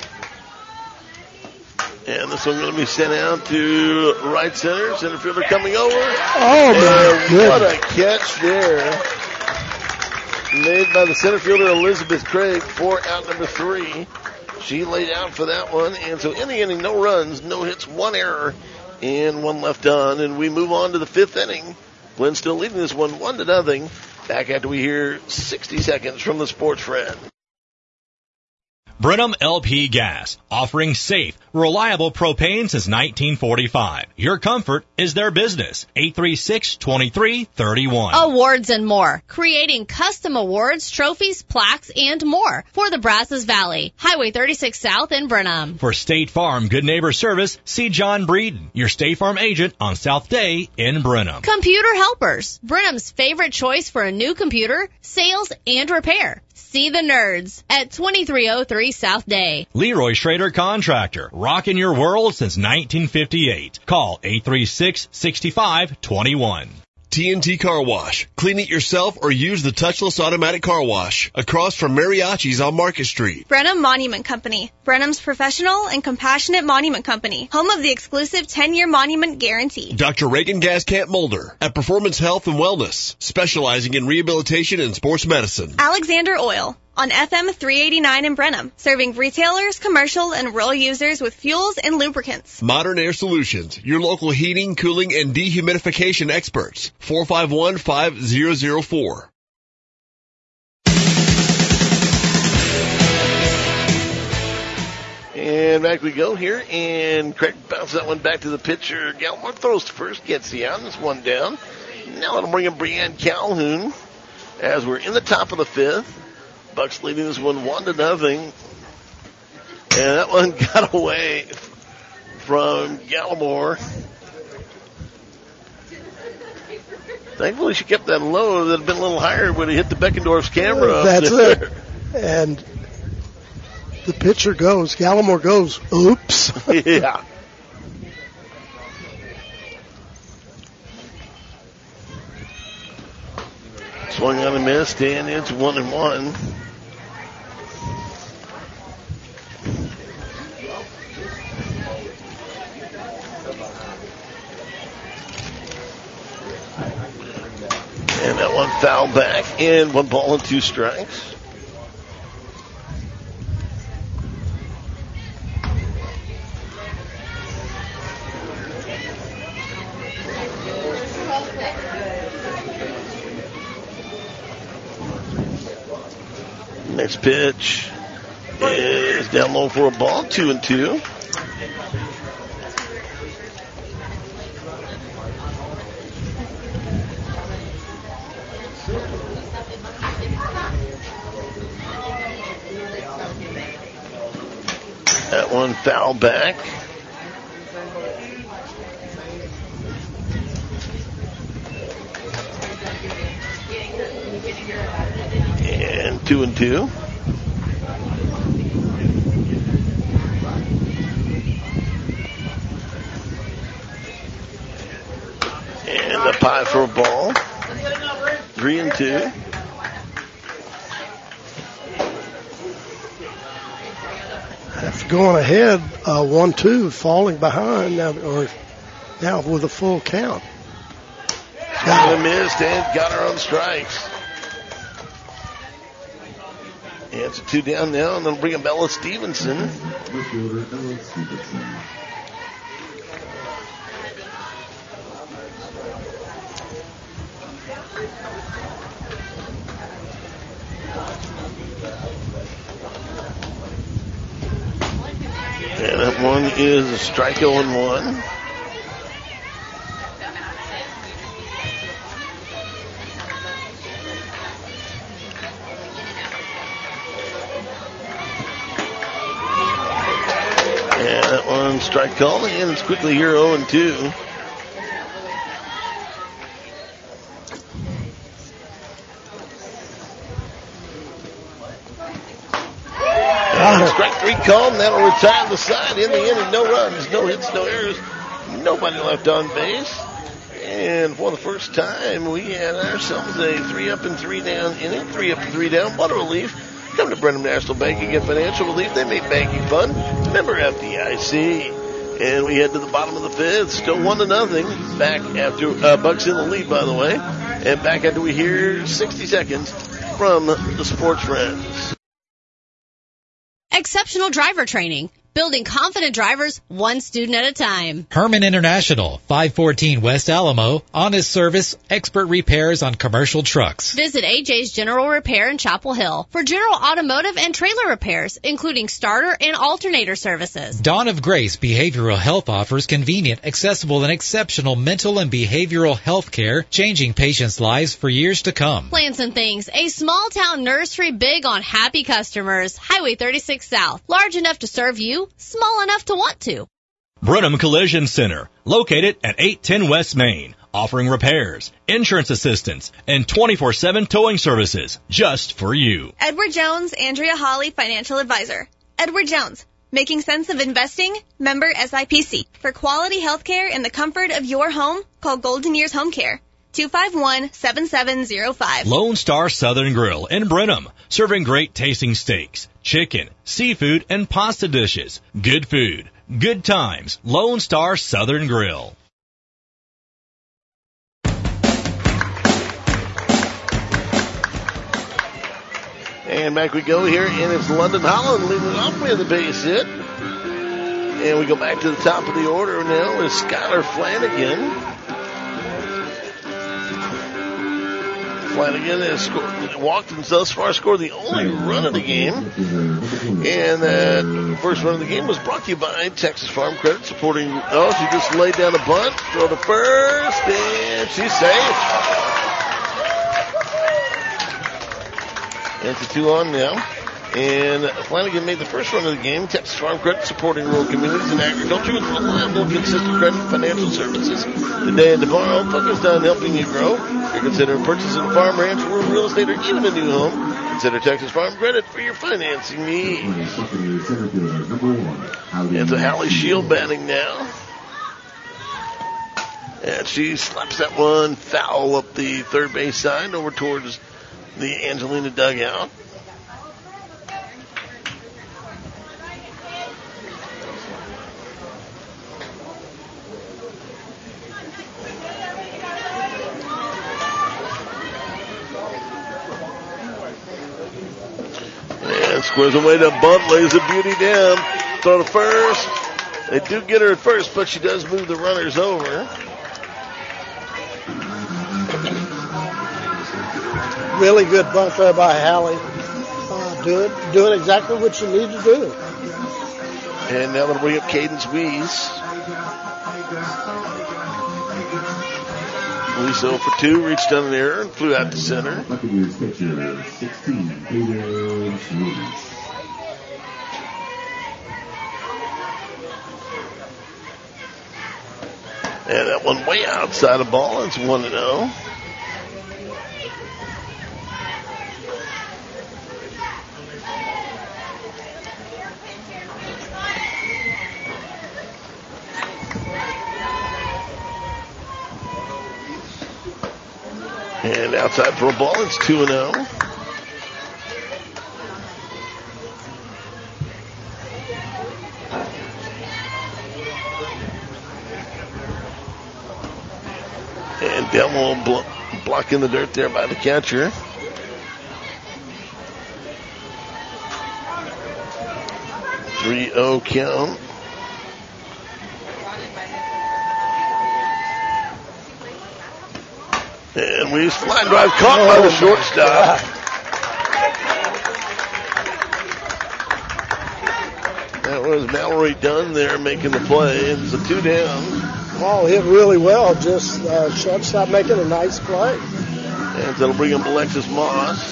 And this one's going to be sent out to right center. Center fielder coming over. Oh, my goodness. What a catch there. Made by the center fielder Elizabeth Craig for out number three. She laid out for that one. And so in the inning, no runs, no hits, one error, and one left on. And we move on to the fifth inning. Glenn still leading this one one to nothing. Back after we hear sixty seconds from the sports friend. Brenham L P Gas, offering safe, reliable propane since nineteen forty-five. Your comfort is their business. eight three six, two three three one. Awards and more. Creating custom awards, trophies, plaques, and more for the Brazos Valley. Highway thirty-six South in Brenham. For State Farm Good Neighbor Service, see John Breeden, your State Farm agent on South Day in Brenham. Computer Helpers. Brenham's favorite choice for a new computer, sales, and repair. See the nerds at twenty-three oh three South Day. Leroy Schrader Contractor, rocking your world since nineteen fifty-eight. Call eight three six, six five two one. T N T Car Wash. Clean it yourself or use the touchless automatic car wash. Across from Mariachi's on Market Street. Brenham Monument Company. Brenham's professional and compassionate monument company. Home of the exclusive ten-year monument guarantee. Doctor Reagan Gascamp Mulder at Performance Health and Wellness, specializing in rehabilitation and sports medicine. Alexander Oil. On F M three eighty-nine in Brenham, serving retailers, commercial, and rural users with fuels and lubricants. Modern Air Solutions, your local heating, cooling, and dehumidification experts. four five one, five zero zero four. And back we go here, and Craig bounces that one back to the pitcher. Gallimore throws to first, gets the out, this one down. Now it'll bring in Brianne Calhoun as we're in the top of the fifth. Bucks leading this one one to nothing. And that one got away from Gallimore. Thankfully she kept that low. That would have been a little higher when it hit the Beckendorf's camera. That's up there. it. And the pitcher goes. Gallimore goes, oops. Yeah. Swung on and missed, and it's one and one. And that one fouled back, and one ball and two strikes. Next pitch is down low for a ball, two and two. That one foul back. And two and two. And the high for a ball. Three and two. After going ahead, uh, one two, falling behind, now, or now with a full count. Got missed and got her on strikes. And it's a two down now, and they'll bring up Ella Stevenson. And that one is a strike oh and one. And that one strike call, and it's quickly here oh and two. And strike three call, and that'll retire the side. In the inning, no runs, no hits, no errors, nobody left on base. And for the first time, we had ourselves a three up and three down inning, three up and three down. What a relief. Come to Brenham National Bank and get financial relief. They make banking fun. Member F D I C. And we head to the bottom of the fifth. Still one to nothing. Back after uh, Bucks in the lead, by the way. And back after we hear sixty seconds from the Sports Friends. Exceptional driver training. Building confident drivers one student at a time. Herman International, five fourteen West Alamo, honest service, expert repairs on commercial trucks. Visit A J's General Repair in Chapel Hill for general automotive and trailer repairs, including starter and alternator services. Dawn of Grace Behavioral Health offers convenient, accessible, and exceptional mental and behavioral health care, changing patients' lives for years to come. Plants and Things, a small town nursery big on happy customers. Highway thirty-six South, large enough to serve you, small enough to want to. Brenham Collision Center, located at eight ten West Main, offering repairs, insurance assistance, and twenty-four seven towing services just for you. Edward Jones, Andrea Hawley, Financial Advisor. Edward Jones, making sense of investing, member S I P C. For quality health care in the comfort of your home, call Golden Years Home Care. two five one, seven seven zero five. Lone Star Southern Grill in Brenham, serving great tasting steaks, chicken, seafood, and pasta dishes. Good food, good times. Lone Star Southern Grill. And back we go here, and it's London Holland leading it off with the base hit. And we go back to the top of the order now with Skylar Flanagan. Flanagan has scored, walked and thus far scored the only run of the game. And that first run of the game was brought to you by Texas Farm Credit, supporting, oh, she just laid down a bunt, throw to first, and she's safe. And it's a two on now. And Flanagan made the first run of the game. Texas Farm Credit, supporting rural communities and agriculture with reliable, consistent credit and financial services. Today and tomorrow, focused on helping you grow. If you're considering purchasing a farm, ranch, rural real estate, or even a new home, consider Texas Farm Credit for your financing needs. It's a Hallie Shield batting now. And she slaps that one foul up the third base side over towards the Angelina dugout. And squares away to bunt, lays the beauty down. Throw to first. They do get her at first, but she does move the runners over. Really good bunt there by Hallie. Uh, doing, doing exactly what you need to do. And now they'll bring up Cadence Wees. Wees oh for two, reached on an error and flew out to center. Buccaneers pitcher, sixteen, Cadence Wees. And that one way outside the ball. It's one and oh. And outside for a ball, it's two and oh. And Delmo blo- blocking the dirt there by the catcher. three oh count. And we fly drive caught by the shortstop. That was Mallory Dunn there making the play. It's a two down. Ball hit really well. Just uh, shortstop making a nice play. And that'll bring up Alexis Moss.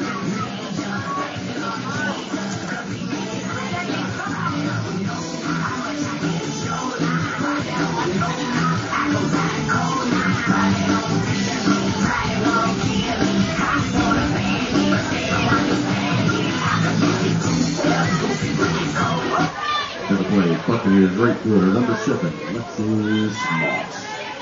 To the plate, Buccaneers right fielder number seven, Alexis Moss.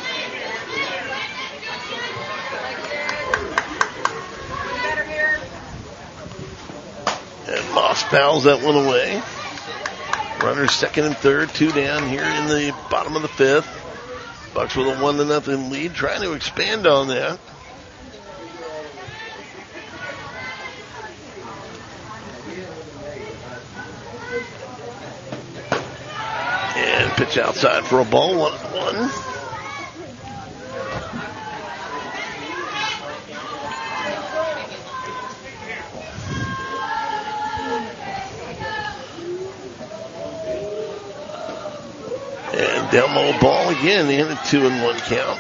And Moss fouls that one away. Runners second and third, two down here in the bottom of the fifth. Bucks with a one to nothing lead, trying to expand on that. And pitch outside for a ball, one and one. And Delmo ball again in a two and one count.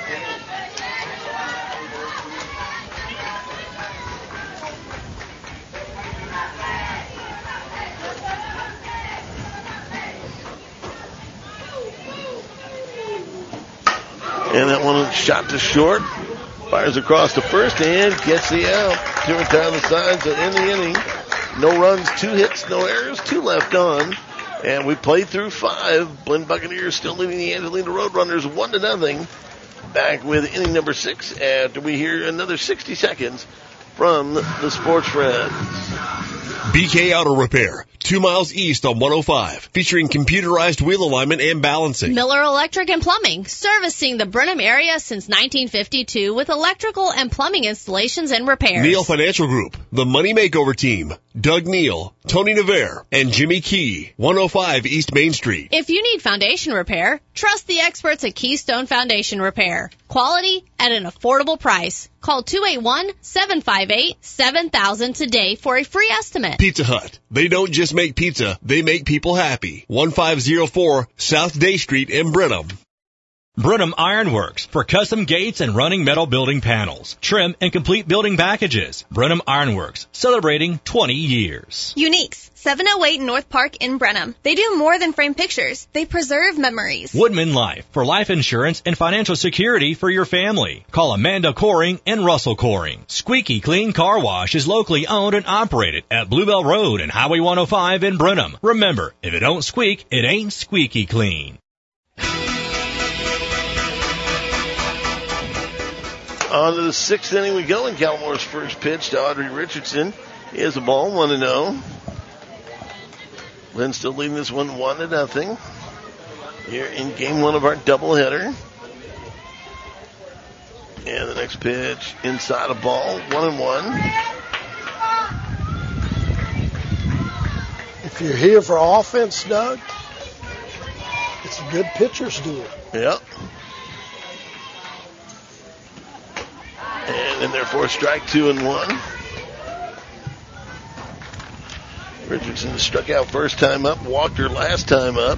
And that one shot to short. Fires across the first and gets the out. Two and down the sides in the inning. No runs, two hits, no errors, two left on. And we played through five. Blinn Buccaneers still leading the Angelina Roadrunners one to nothing. Back with inning number six after we hear another sixty seconds from the Sports Friends. B K Auto Repair, two miles east on one oh five, featuring computerized wheel alignment and balancing. Miller Electric and Plumbing, servicing the Brenham area since nineteen fifty-two with electrical and plumbing installations and repairs. Neal Financial Group, the Money Makeover Team, Doug Neal, Tony Navarre, and Jimmy Key, one oh five East Main Street. If you need foundation repair, trust the experts at Keystone Foundation Repair. Quality at an affordable price. Call two eight one, seven five eight, seven thousand today for a free estimate. Pizza Hut. They don't just make pizza, they make people happy. one five oh four South Day Street in Brenham. Brenham Ironworks for custom gates and running metal building panels, trim and complete building packages. Brenham Ironworks, celebrating twenty years. Uniques, seven oh eight North Park in Brenham. They do more than frame pictures. They preserve memories. Woodman Life for life insurance and financial security for your family. Call Amanda Coring and Russell Coring. Squeaky Clean Car Wash is locally owned and operated at Bluebell Road and Highway one oh five in Brenham. Remember, if it don't squeak, it ain't squeaky clean. On to the sixth inning we go, and Calamore's first pitch to Audrey Richardson is a ball, one and oh. Lynn still leading this one one to nothing. Here in game one of our doubleheader. And the next pitch inside a ball, one and one. If you're here for offense, Doug, it's a good pitcher's duel. Yep. And then therefore strike two and one. Richardson struck out first time up, walked her last time up.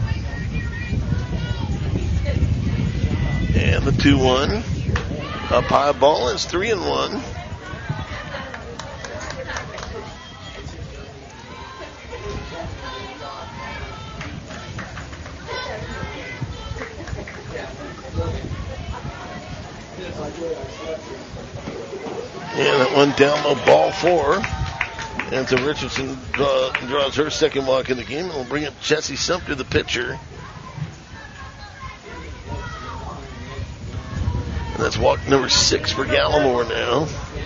And the two one. Up high ball is three and one. And that one down low, ball four. And so Richardson draw, draws her second walk in the game. And we'll bring up Jessie Sumter, the pitcher. And that's walk number six for Gallimore now.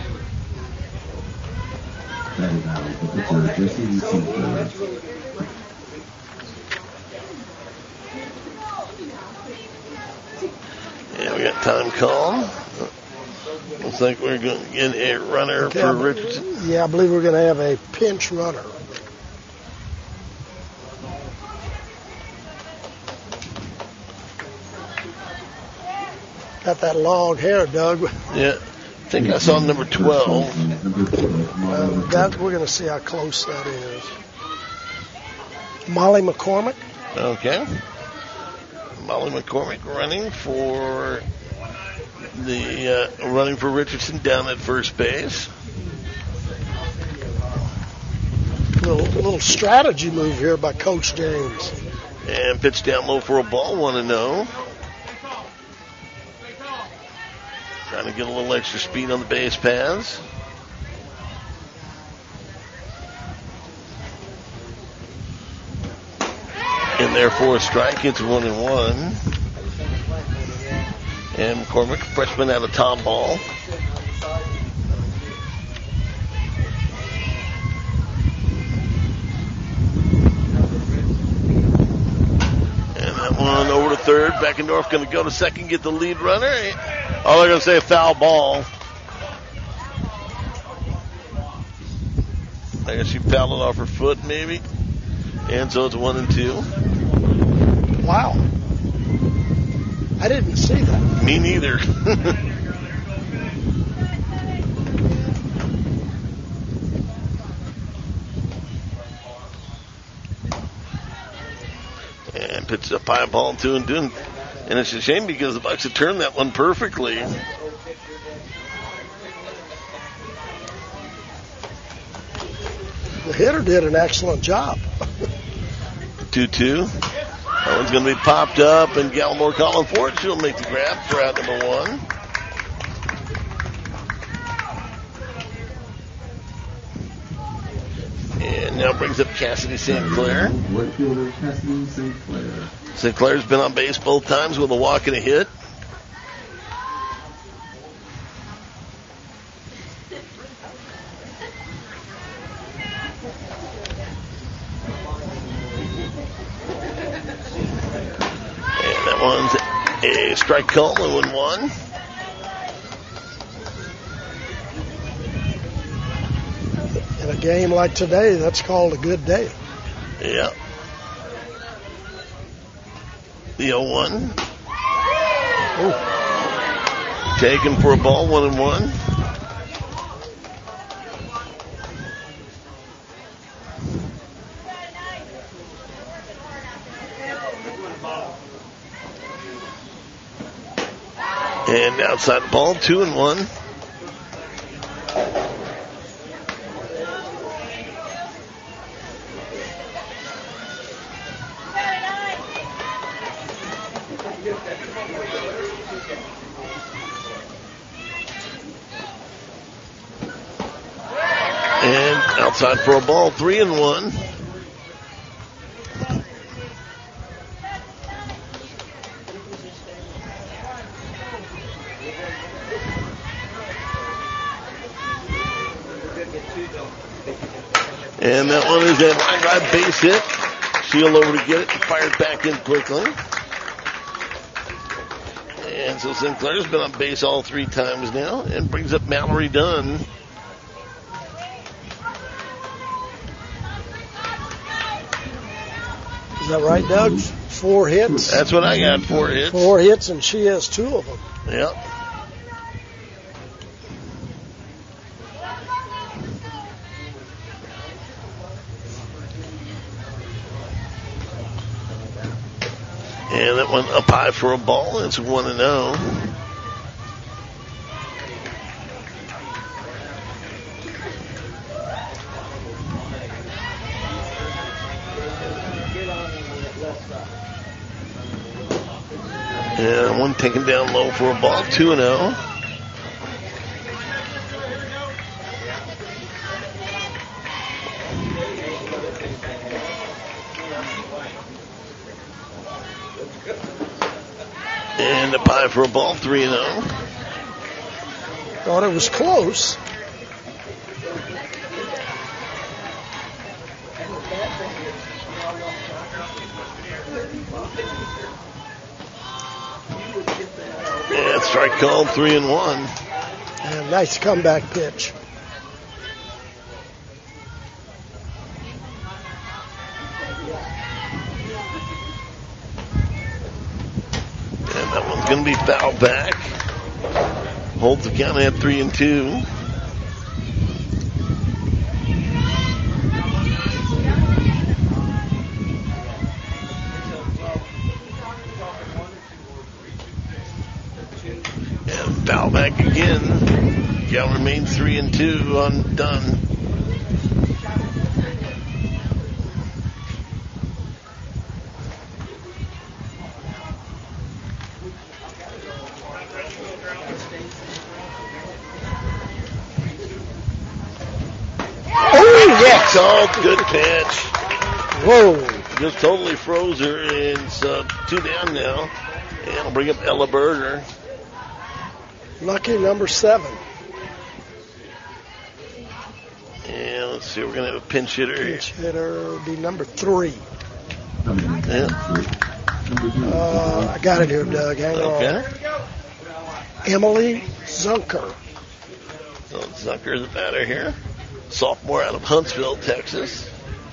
Yeah, we got time call. Looks like we're going to get a runner Okay, for I- Richardson. Yeah, I believe we're going to have a pinch runner. Got that long hair, Doug. Yeah, I think I saw number twelve. Uh, that we're going to see how close that is. Molly McCormick. Okay. Molly McCormick running for the uh, running for Richardson down at first base. Little little strategy move here by Coach James. And pitch down low for a ball, one and oh. Trying to get a little extra speed on the base paths. In there for a strike, it's one and one. And McCormick, freshman out of Tom Ball. And that one over to third. Beckendorf going to go to second, get the lead runner. Oh, they're going to say a foul ball. I guess she fouled it off her foot, maybe. And so it's one and two. Wow. I didn't see that. Me neither. And pitches up high, ball two and two. And it's a shame because the Bucks have turned that one perfectly. The hitter did an excellent job. two two. That one's going to be popped up, and Gallimore calling for it. She'll make the grab for out number one. And now brings up Cassidy Saint Clair. Saint Clair's been on base both times with a walk and a hit. And that one's a strike call, oh and one. In a game like today, that's called a good day. Yeah. The oh one. Ooh. Taken for a ball, one and one. And outside the ball, two and one. And outside for a ball, three and one. And that one is a line drive base hit. Shield over to get it and fires back in quickly. And so Sinclair's been on base all three times now and brings up Mallory Dunn. Is that right, Doug? Four hits? That's what I got, four hits. Four hits, and she has two of them. Yep. And that went up high for a ball. It's one and oh. And one taken down low for a ball, two and oh. And a pie for a ball, three and oh. Thought it was close. Yeah, strike called, three and one. And nice comeback pitch. And that one's going to be fouled back. Holds the count at three and two. And foul back again. Gal remains three and two on Dunn. Called, good pitch. Whoa. Just totally froze her, and it's uh, two down now. And I'll bring up Ella Berger. Lucky number seven. And let's see, we're going to have a pinch hitter here. Pinch hitter will be number three. Yeah. Uh, I got it here, Doug. Hang okay. on. Emily Zunker. So Zunker, the batter here. Sophomore out of Huntsville, Texas.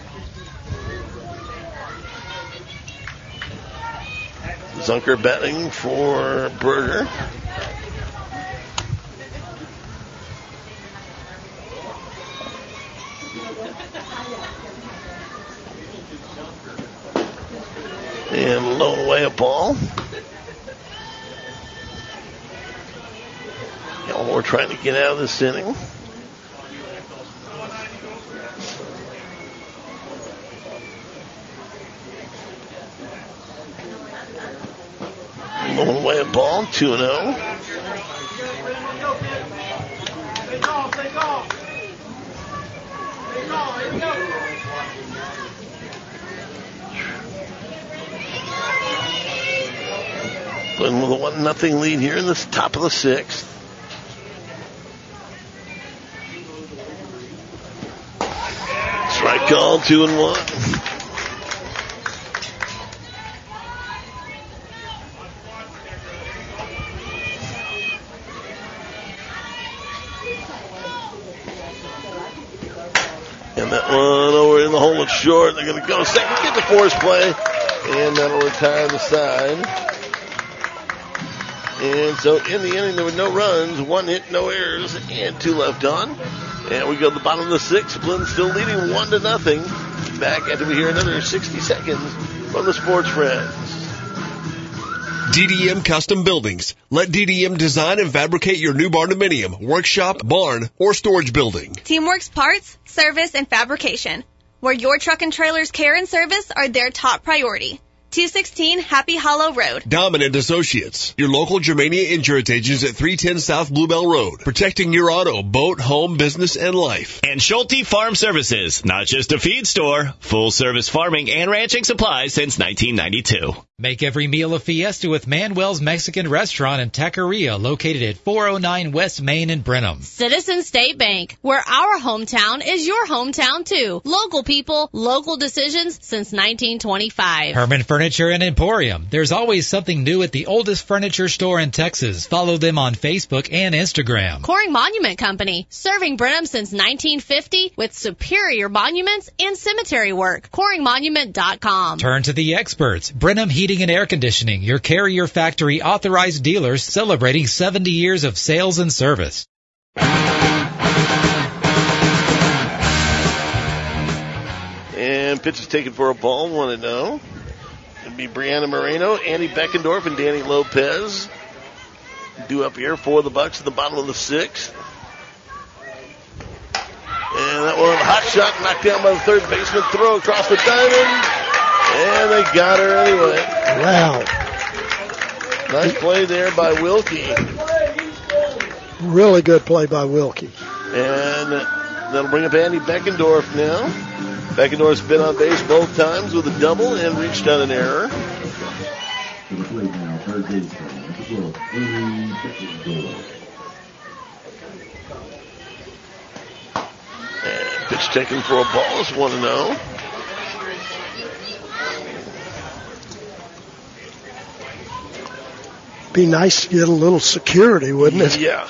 Zunker batting for Berger. And low away a ball. Elmore trying to get out of this inning. Low away a ball, two and oh. Glenn with a one nothing lead here in this top of the sixth. Strike call, two and one. And that one over in the hole, it's short. They're going to go second, get the force play, and that'll retire the side. And so in the inning, there were no runs, one hit, no errors, and two left on. And we go to the bottom of the sixth. Blinn still leading one to nothing. Back after we hear another sixty seconds from the Sports Friends. D D M Custom Buildings. Let D D M design and fabricate your new barndominium, workshop, barn, or storage building. Teamworks Parts, Service, and Fabrication, where your truck and trailer's care and service are their top priority. two sixteen Happy Hollow Road. Dominant Associates, your local Germania insurance agents at three ten South Bluebell Road, protecting your auto, boat, home, business, and life. And Schulte Farm Services, not just a feed store, full service farming and ranching supplies since nineteen ninety-two. Make every meal a fiesta with Manuel's Mexican Restaurant and Taqueria, located at four oh nine West Main in Brenham. Citizen State Bank, where our hometown is your hometown too. Local people, local decisions since nineteen twenty-five. Herman Furniture and Emporium. There's always something new at the oldest furniture store in Texas. Follow them on Facebook and Instagram. Coring Monument Company, serving Brenham since nineteen fifty with superior monuments and cemetery work. coring monument dot com. Turn to the experts. Brenham Heating and Air Conditioning, your Carrier Factory authorized dealers celebrating seventy years of sales and service. And pitch is taken for a ball, one and oh. It'll be Brianna Moreno, Andy Beckendorf, and Danny Lopez. Due up here for the Bucks at the bottom of the sixth. And that one, a hot shot knocked down by the third baseman. Throw across the diamond. And they got her anyway. Wow. Nice play there by Wilkie. Really good play by Wilkie. And that'll bring up Andy Beckendorf now. Beckendorf's been on base both times with a double and reached on an error. taken for a ball. It's one and oh. Be nice to get a little security, wouldn't it? Yeah.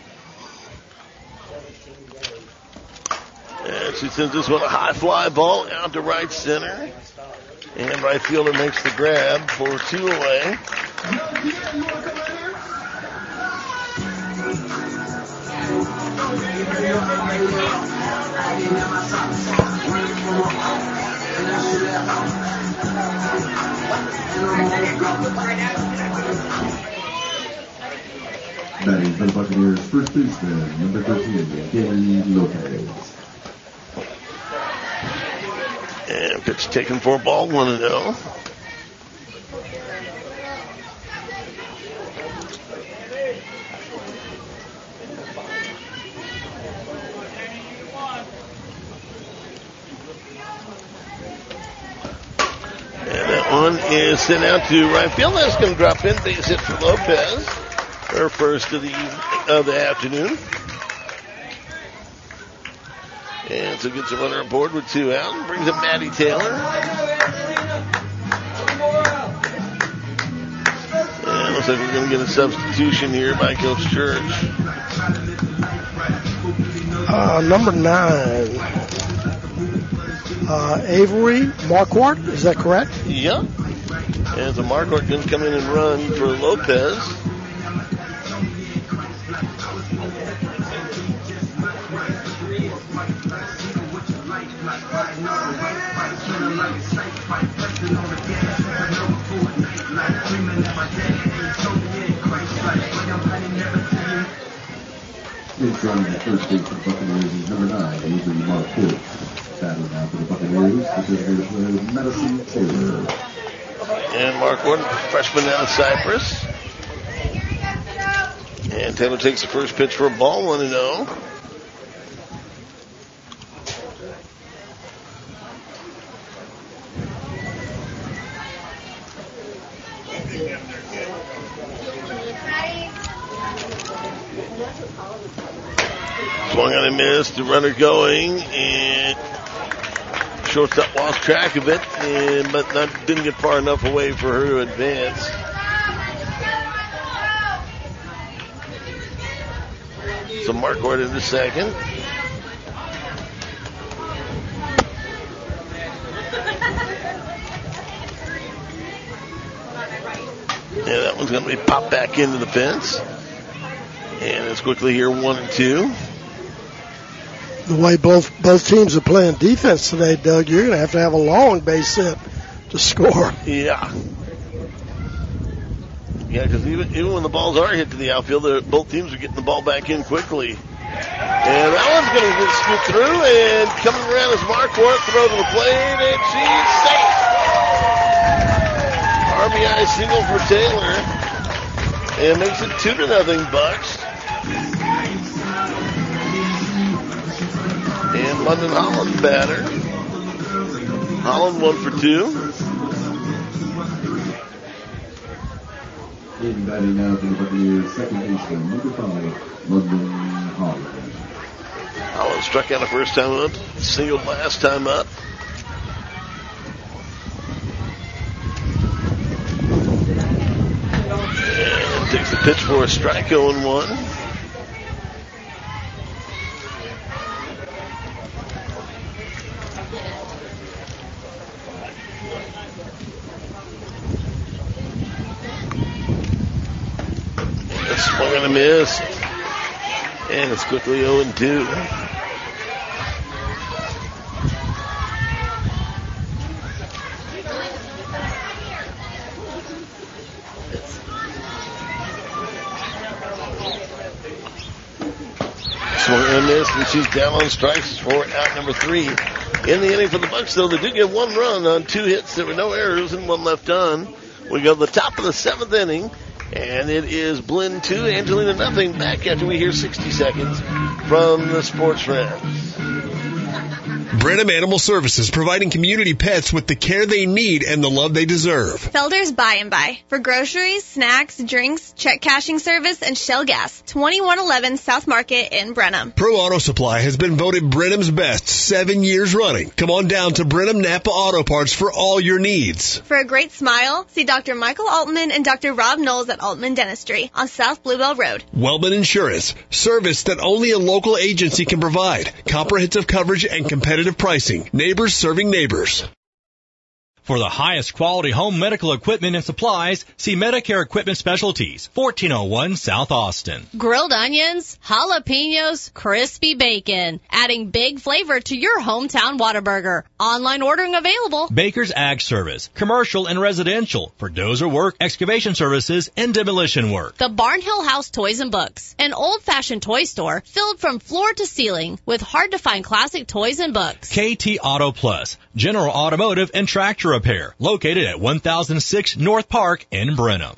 And she sends this one a high fly ball out to right center. And right fielder makes the grab for two away. Batting for the Buccaneers, first baseman, number thirteen, Gary Lopez. And pitch taken for a ball, one and oh. And that one is sent out to right field. That's going to drop in. Base hit for Lopez. Her first of the of the afternoon. And so gets a runner aboard with two out and brings up Maddie Taylor. And looks like we're going to get a substitution here by Coach Church. Uh, number nine, uh, Avery Marquardt, is that correct? Yeah. And so Marquardt going to come in and run for Lopez. It's running at first base for the Buccaneers is number nine, Avery Marquardt. Battling out for the Buccaneers, this is Madison Taylor. And Marquardt, freshman out of Cypress. And Taylor takes the first pitch for a ball, one and oh. Swung on and missed, the runner going, and shortstop lost track of it, and but not, didn't get far enough away for her to advance. So Marquardt into second. Yeah, that one's going to be popped back into the fence. And it's quickly here, one and two. The way both both teams are playing defense today, Doug, you're going to have to have a long base hit to score. Yeah. Yeah, because even, even when the balls are hit to the outfield, both teams are getting the ball back in quickly. And that one's going to get scooped through, and coming around is Marquardt, throw to the plate, and she's safe. R B I single for Taylor, and makes it two to nothing Bucks. And London Holland batter. Holland one for two. In batting now for the Buccaneers, second baseman, number five, London Holland. Holland struck out the first time up, singled last time up. And takes the pitch for a strike, oh and one. Swung and a miss. And it's quickly oh and two. Swung and a miss, and she's down on strikes for out number three. In the inning for the Bucks, though, they do get one run on two hits. There were no errors and one left on. We go to the top of the seventh inning. And it is Blinn two, Angelina nothing. Back after we hear sixty seconds from the Sports Rams. Brenham Animal Services, providing community pets with the care they need and the love they deserve. Felder's Buy and Buy. For groceries, snacks, drinks, check cashing service, and Shell gas. twenty-one eleven South Market in Brenham. Pro Auto Supply has been voted Brenham's best seven years running. Come on down to Brenham Napa Auto Parts for all your needs. For a great smile, see Doctor Michael Altman and Doctor Rob Knowles at Altman Dentistry on South Bluebell Road. Wellman Insurance, service that only a local agency can provide. Comprehensive coverage and competitive pricing. Neighbors serving neighbors. For the highest quality home medical equipment and supplies, see Medicare Equipment Specialties, fourteen oh one South Austin. Grilled onions, jalapenos, crispy bacon, adding big flavor to your hometown Whataburger. Online ordering available. Baker's Ag Service, commercial and residential, for dozer work, excavation services, and demolition work. The Barnhill House Toys and Books, an old-fashioned toy store filled from floor to ceiling with hard-to-find classic toys and books. K T Auto Plus, general automotive and tractor repair, located at one thousand six North Park in Brenham.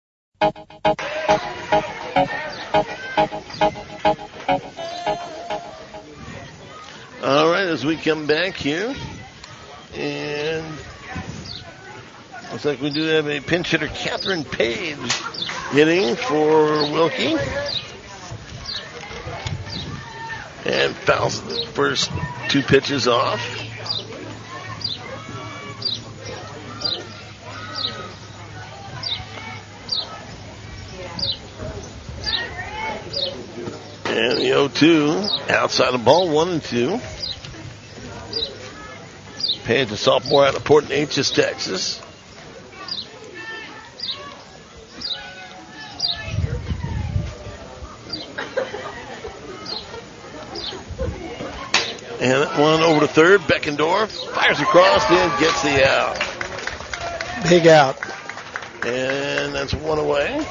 All right, as we come back here, and looks like we do have a pinch hitter, Catherine Page, hitting for Wilkie. And fouls the first two pitches off. And the oh two, outside the ball, one and two. Page, a sophomore out of Port Neches, Texas. And that one over to third. Beckendorf fires across and gets the out. Big out. And that's one away.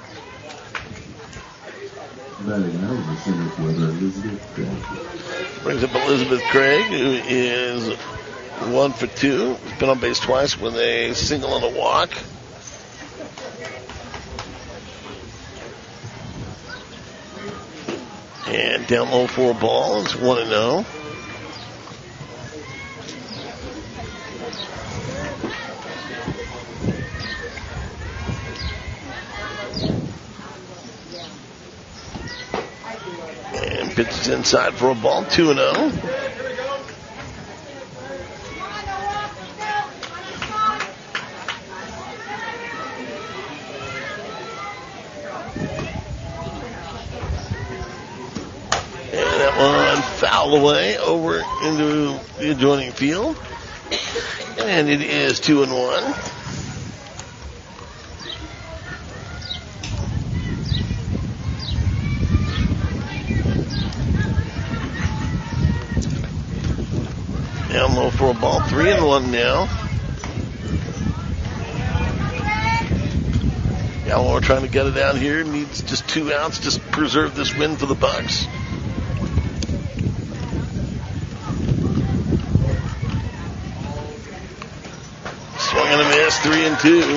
Brings up Elizabeth Craig, who is one for two. He's been on base twice with a single and a walk. And down low for a ball. It's one and oh. And pitches inside for a ball, two and oh. And that one fouled away over into the adjoining field. And it is two and one. Down low for a ball, three and one now. Gallimore trying to get it out here. Needs just two outs to preserve this win for the Bucks. Swung and a miss, three and two.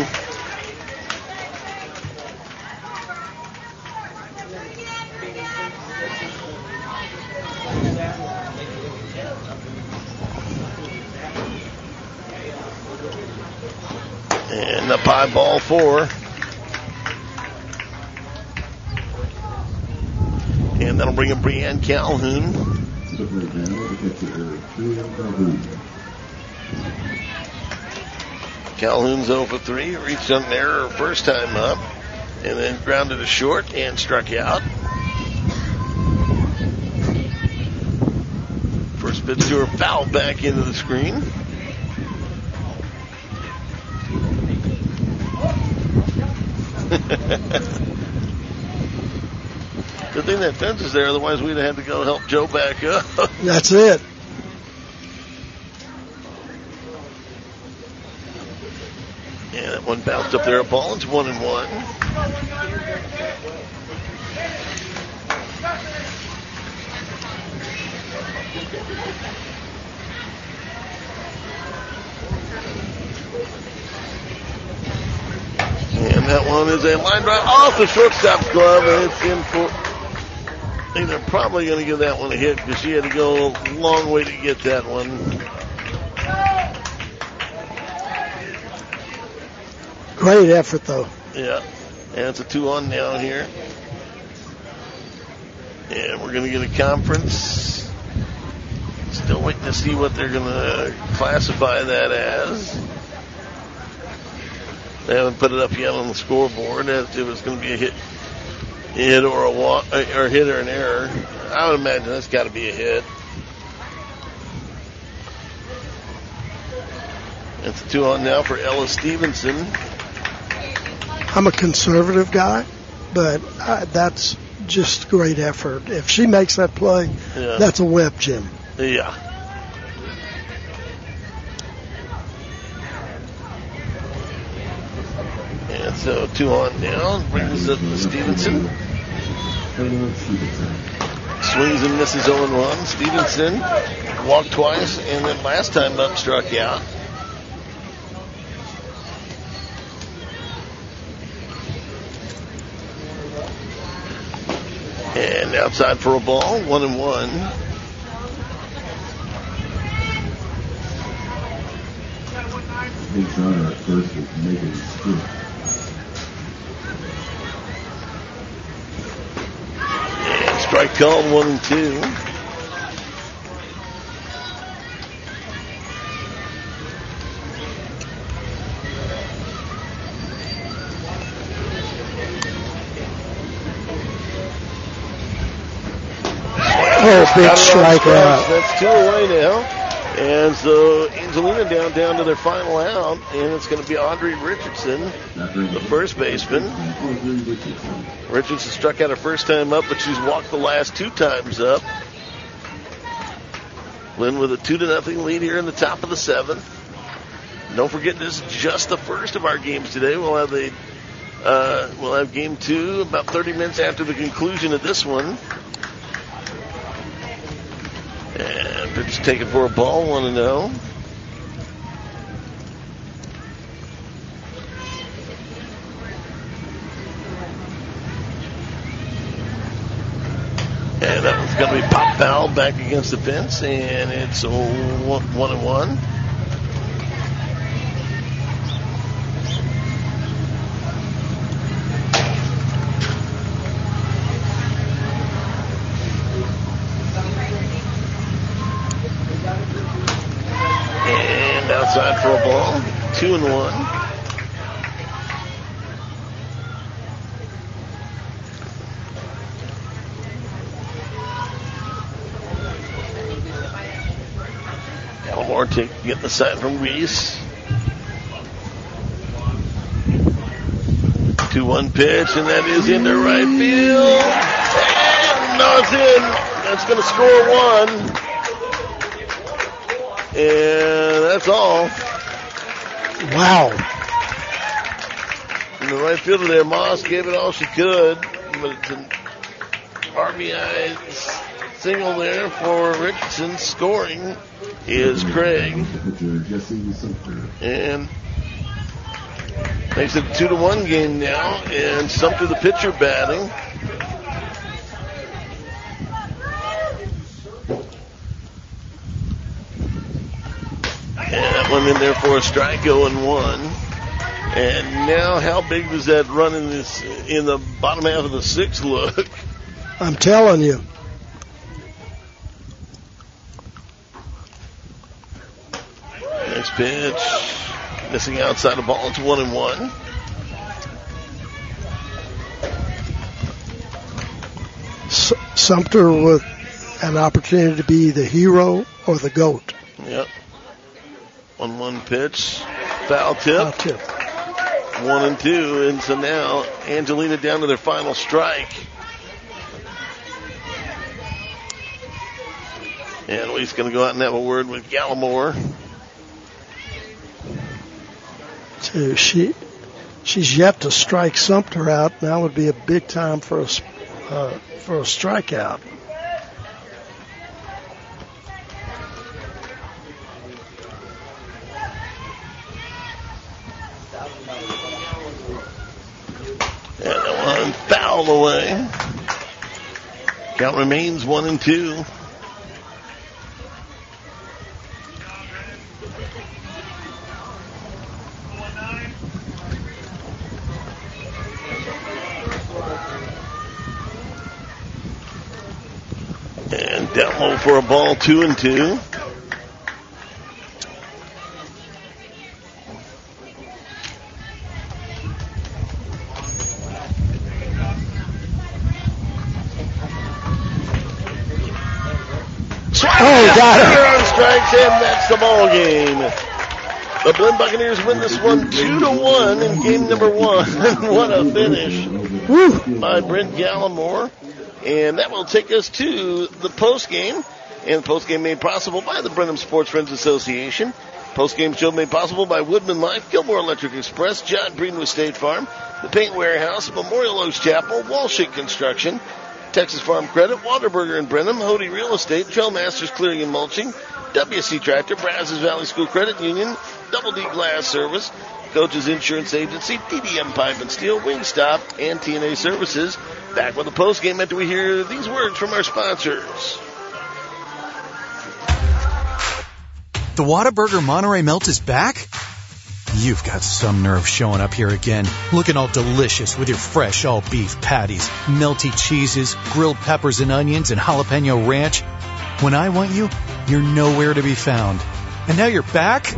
And up high, ball four. And that'll bring in Brianne Calhoun. Calhoun's oh for three. Reached on there first time up. And then grounded a short and struck out. First pitch to her, foul back into the screen. Good thing that fence is there, otherwise we'd have had to go help Joe back up. That's it. And that one bounced up there, a ball. It's one and one. And that one is a line drive off the shortstop's glove, and it's in for I think they're probably going to give that one a hit because she had to go a long way to get that one. Great effort, though. Yeah. And it's a two on now here. And we're going to get a conference. Still waiting to see what they're going to classify that as. They haven't put it up yet on the scoreboard as if it's going to be a hit, a hit or a walk, or a hit or an error. I would imagine that's got to be a hit. It's a two on now for Ella Stevenson. I'm a conservative guy, but I, that's just great effort. If she makes that play, Yeah. that's a web, Jim. Yeah. And so two on down, brings up Stevenson. Swings and misses oh and one. Stevenson walked twice, and then last time up struck out. And outside for a ball, one and one. Big runner at first with Megan Smith. And strike called, one and two. Oh, big strikeout. That's two away now. And so Angelina down down to their final out, and it's going to be Audrey Richardson, the first baseman. Richardson struck out her first time up, but she's walked the last two times up. Lynn with a two to nothing lead here in the top of the seventh. Don't forget, this is just the first of our games today. We'll have the uh, we'll have game two about thirty minutes after the conclusion of this one. And it's taken for a ball, one and oh. And that one's going to be pop foul back against the fence, and it's a one, one and one. And outside for a ball, two and one. Gallimore take, get the sign from Reese. two one pitch, and that is into right field. And no, it's in. That's going to score one. And that's all. Wow. In the right fielder there, Moss gave it all she could, but it's an R B I single there for Richardson. Scoring is Craig. And makes it a two to one game now, and Sumter the pitcher batting. And that one in there for a strike, oh and one. And now, how big does that run in this in the bottom half of the sixth look? I'm telling you. Next pitch, missing outside the ball. It's one and one. S- Sumter with an opportunity to be the hero or the GOAT. Yep. One one pitch, foul tip. Foul tip. One and two, and so now Angelina down to their final strike. And Lee's going to go out and have a word with Gallimore. So she, she's yet to strike Sumter out. Now would be a big time for a uh, for a strikeout. And that one fouled away. Count remains one and two. And down low for a ball, two and two. Oh, got it. Zero strikes, and that's the ball game. The Blinn Buccaneers win this one two to one in game number one. What a finish Woo. by Brent Gallimore. And that will take us to the postgame. And the postgame made possible by the Brenham Sports Friends Association. Postgame show made possible by Woodman Life, Gilmore Electric Express, John Green with State Farm, the Paint Warehouse, Memorial Oaks Chapel, Walshik Construction, Texas Farm Credit, Waterburger and Brenham, Hody Real Estate, Trail Masters Clearing and Mulching, W C Tractor, Brazos Valley School Credit Union, Double D Glass Service, Coaches Insurance Agency, D D M Pipe and Steel, Wingstop, and T N A Services. Back with the postgame after we hear these words from our sponsors. The Whataburger Monterey Melt is back? You've got some nerve showing up here again, looking all delicious with your fresh all-beef patties, melty cheeses, grilled peppers and onions, and jalapeno ranch. When I want you, you're nowhere to be found. And now you're back?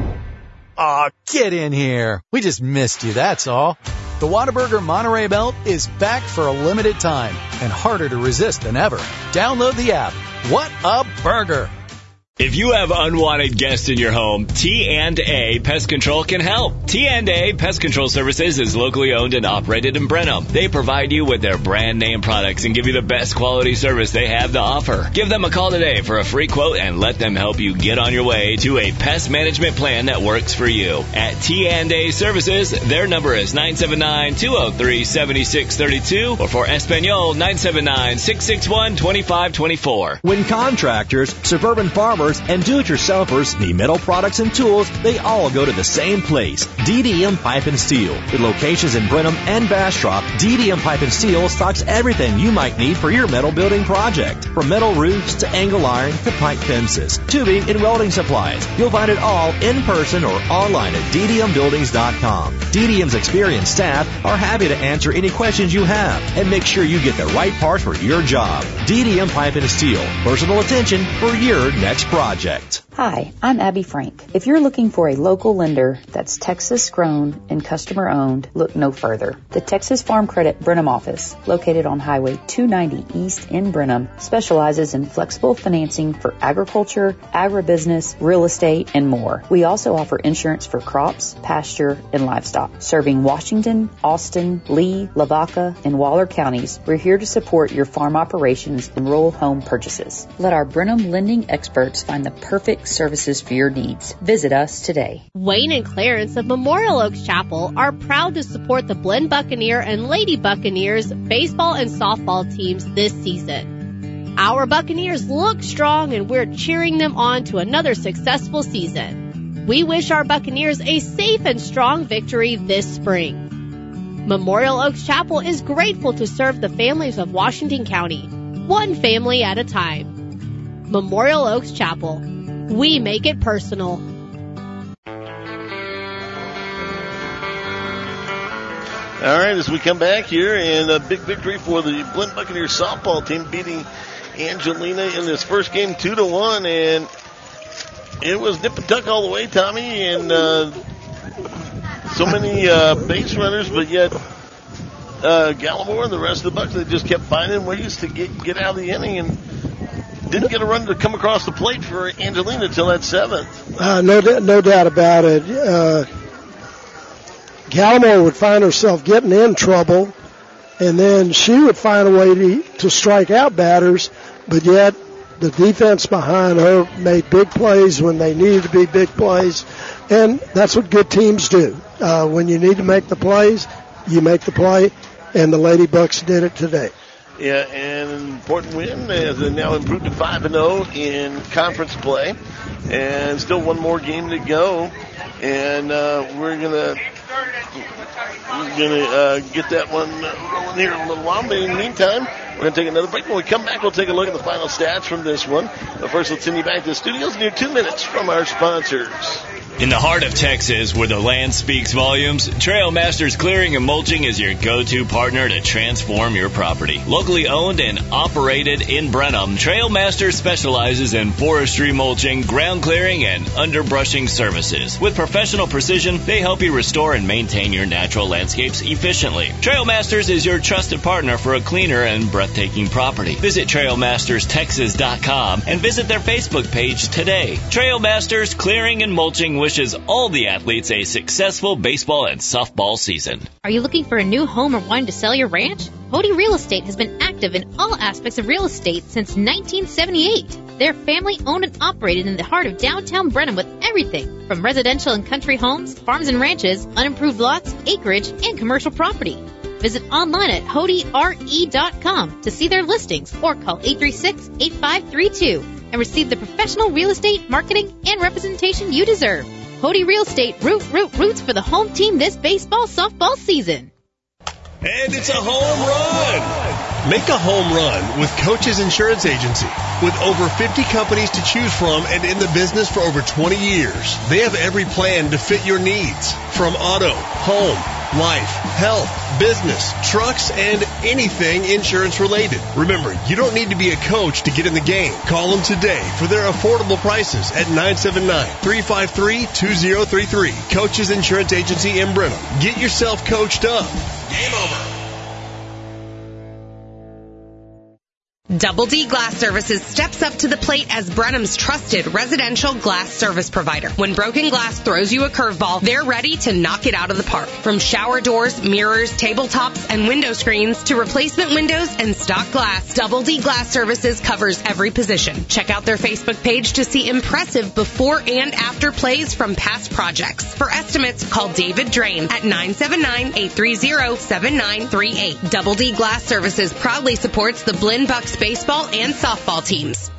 Aw, get in here. We just missed you, that's all. The Whataburger Monterey Melt is back for a limited time and harder to resist than ever. Download the app. What a burger! If you have unwanted guests in your home, T and A Pest Control can help. T and A Pest Control Services is locally owned and operated in Brenham. They provide you with their brand name products and give you the best quality service they have to offer. Give them a call today for a free quote and let them help you get on your way to a pest management plan that works for you. At T and A Services, their number is nine seven nine, two oh three, seven six three two or for Espanol, nine seven nine, six six one, two five two four. When contractors, suburban farmers, and do-it-yourselfers need metal products and tools, they all go to the same place, D D M Pipe and Steel. With locations in Brenham and Bastrop, D D M Pipe and Steel stocks everything you might need for your metal building project. From metal roofs to angle iron to pipe fences, tubing and welding supplies. You'll find it all in person or online at d d m buildings dot com. D D M's experienced staff are happy to answer any questions you have and make sure you get the right parts for your job. D D M Pipe and Steel. Personal attention for your next project. Hi, I'm Abby Frank. If you're looking for a local lender that's Texas grown and customer owned, look no further. The Texas Farm Credit Brenham office, located on Highway two ninety East in Brenham, specializes in flexible financing for agriculture, agribusiness, real estate, and more. We also offer insurance for crops, pasture, and livestock. Serving Washington, Austin, Lee, Lavaca, and Waller counties, we're here to support your farm operations and rural home purchases. Let our Brenham lending experts find the perfect services for your needs. Visit us today. Wayne and Clarence of Memorial Oaks Chapel are proud to support the Blinn Buccaneer and Lady Buccaneers baseball and softball teams this season. Our Buccaneers look strong and we're cheering them on to another successful season. We wish our Buccaneers a safe and strong victory this spring. Memorial Oaks Chapel is grateful to serve the families of Washington County, one family at a time. Memorial Oaks Chapel. We make it personal. All right, as we come back here, and a big victory for the Blinn Buccaneers softball team, beating Angelina in this first game two to one, and it was nip and tuck all the way, Tommy, and uh, so many uh, base runners, but yet uh, Gallimore and the rest of the Bucs, they just kept finding ways to get get out of the inning and didn't get a run to come across the plate for Angelina until that seventh. Uh, no, no doubt about it. Uh, Gallimore would find herself getting in trouble, and then she would find a way to, to strike out batters, but yet the defense behind her made big plays when they needed to be big plays, and that's what good teams do. Uh, when you need to make the plays, you make the play, and the Lady Bucks did it today. Yeah, and an important win as they now improved to five and oh in conference play. And still one more game to go And uh, we're going to gonna uh, get that one rolling here in a little while. But in the meantime, we're going to take another break. When we come back, we'll take a look at the final stats from this one. But first, let's send you back to the studios near two minutes from our sponsors. In the heart of Texas, where the land speaks volumes, Trail Masters Clearing and Mulching is your go-to partner to transform your property. Locally owned and operated in Brenham, Trail Masters specializes in forestry mulching, ground clearing, and underbrushing services. With professional precision, they help you restore and maintain your natural landscapes efficiently. Trail Masters is your trusted partner for a cleaner and breathtaking property. Visit trail masters texas dot com and visit their Facebook page today. Trail Masters Clearing and Mulching wishes all the athletes a successful baseball and softball season. Are you looking for a new home or wanting to sell your ranch? Hody Real Estate has been active in all aspects of real estate since nineteen seventy-eight. They're family owned and operated in the heart of downtown Brenham with everything from residential and country homes, farms and ranches, unimproved lots, acreage, and commercial property. Visit online at hody r e dot com to see their listings or call eight three six, eight five three two and receive the professional real estate marketing and representation you deserve. Hody Real Estate, root, root, roots for the home team this baseball, softball season. And it's a home run. Make a home run with Coach's Insurance Agency. With over fifty companies to choose from and in the business for over twenty years, they have every plan to fit your needs. From auto, home, life, health, business, trucks, and anything insurance related. Remember, you don't need to be a coach to get in the game. Call them today for their affordable prices at nine seven nine, three five three, two zero three three. Coach's Insurance Agency in Brenham. Get yourself coached up. Game over. Double D Glass Services steps up to the plate as Brenham's trusted residential glass service provider. When broken glass throws you a curveball, they're ready to knock it out of the park. From shower doors, mirrors, tabletops, and window screens to replacement windows and stock glass, Double D Glass Services covers every position. Check out their Facebook page to see impressive before and after plays from past projects. For estimates, call David Drain at nine seven nine, eight three zero, seven nine three eight. Double D Glass Services proudly supports the Blinn Bucks baseball and softball teams.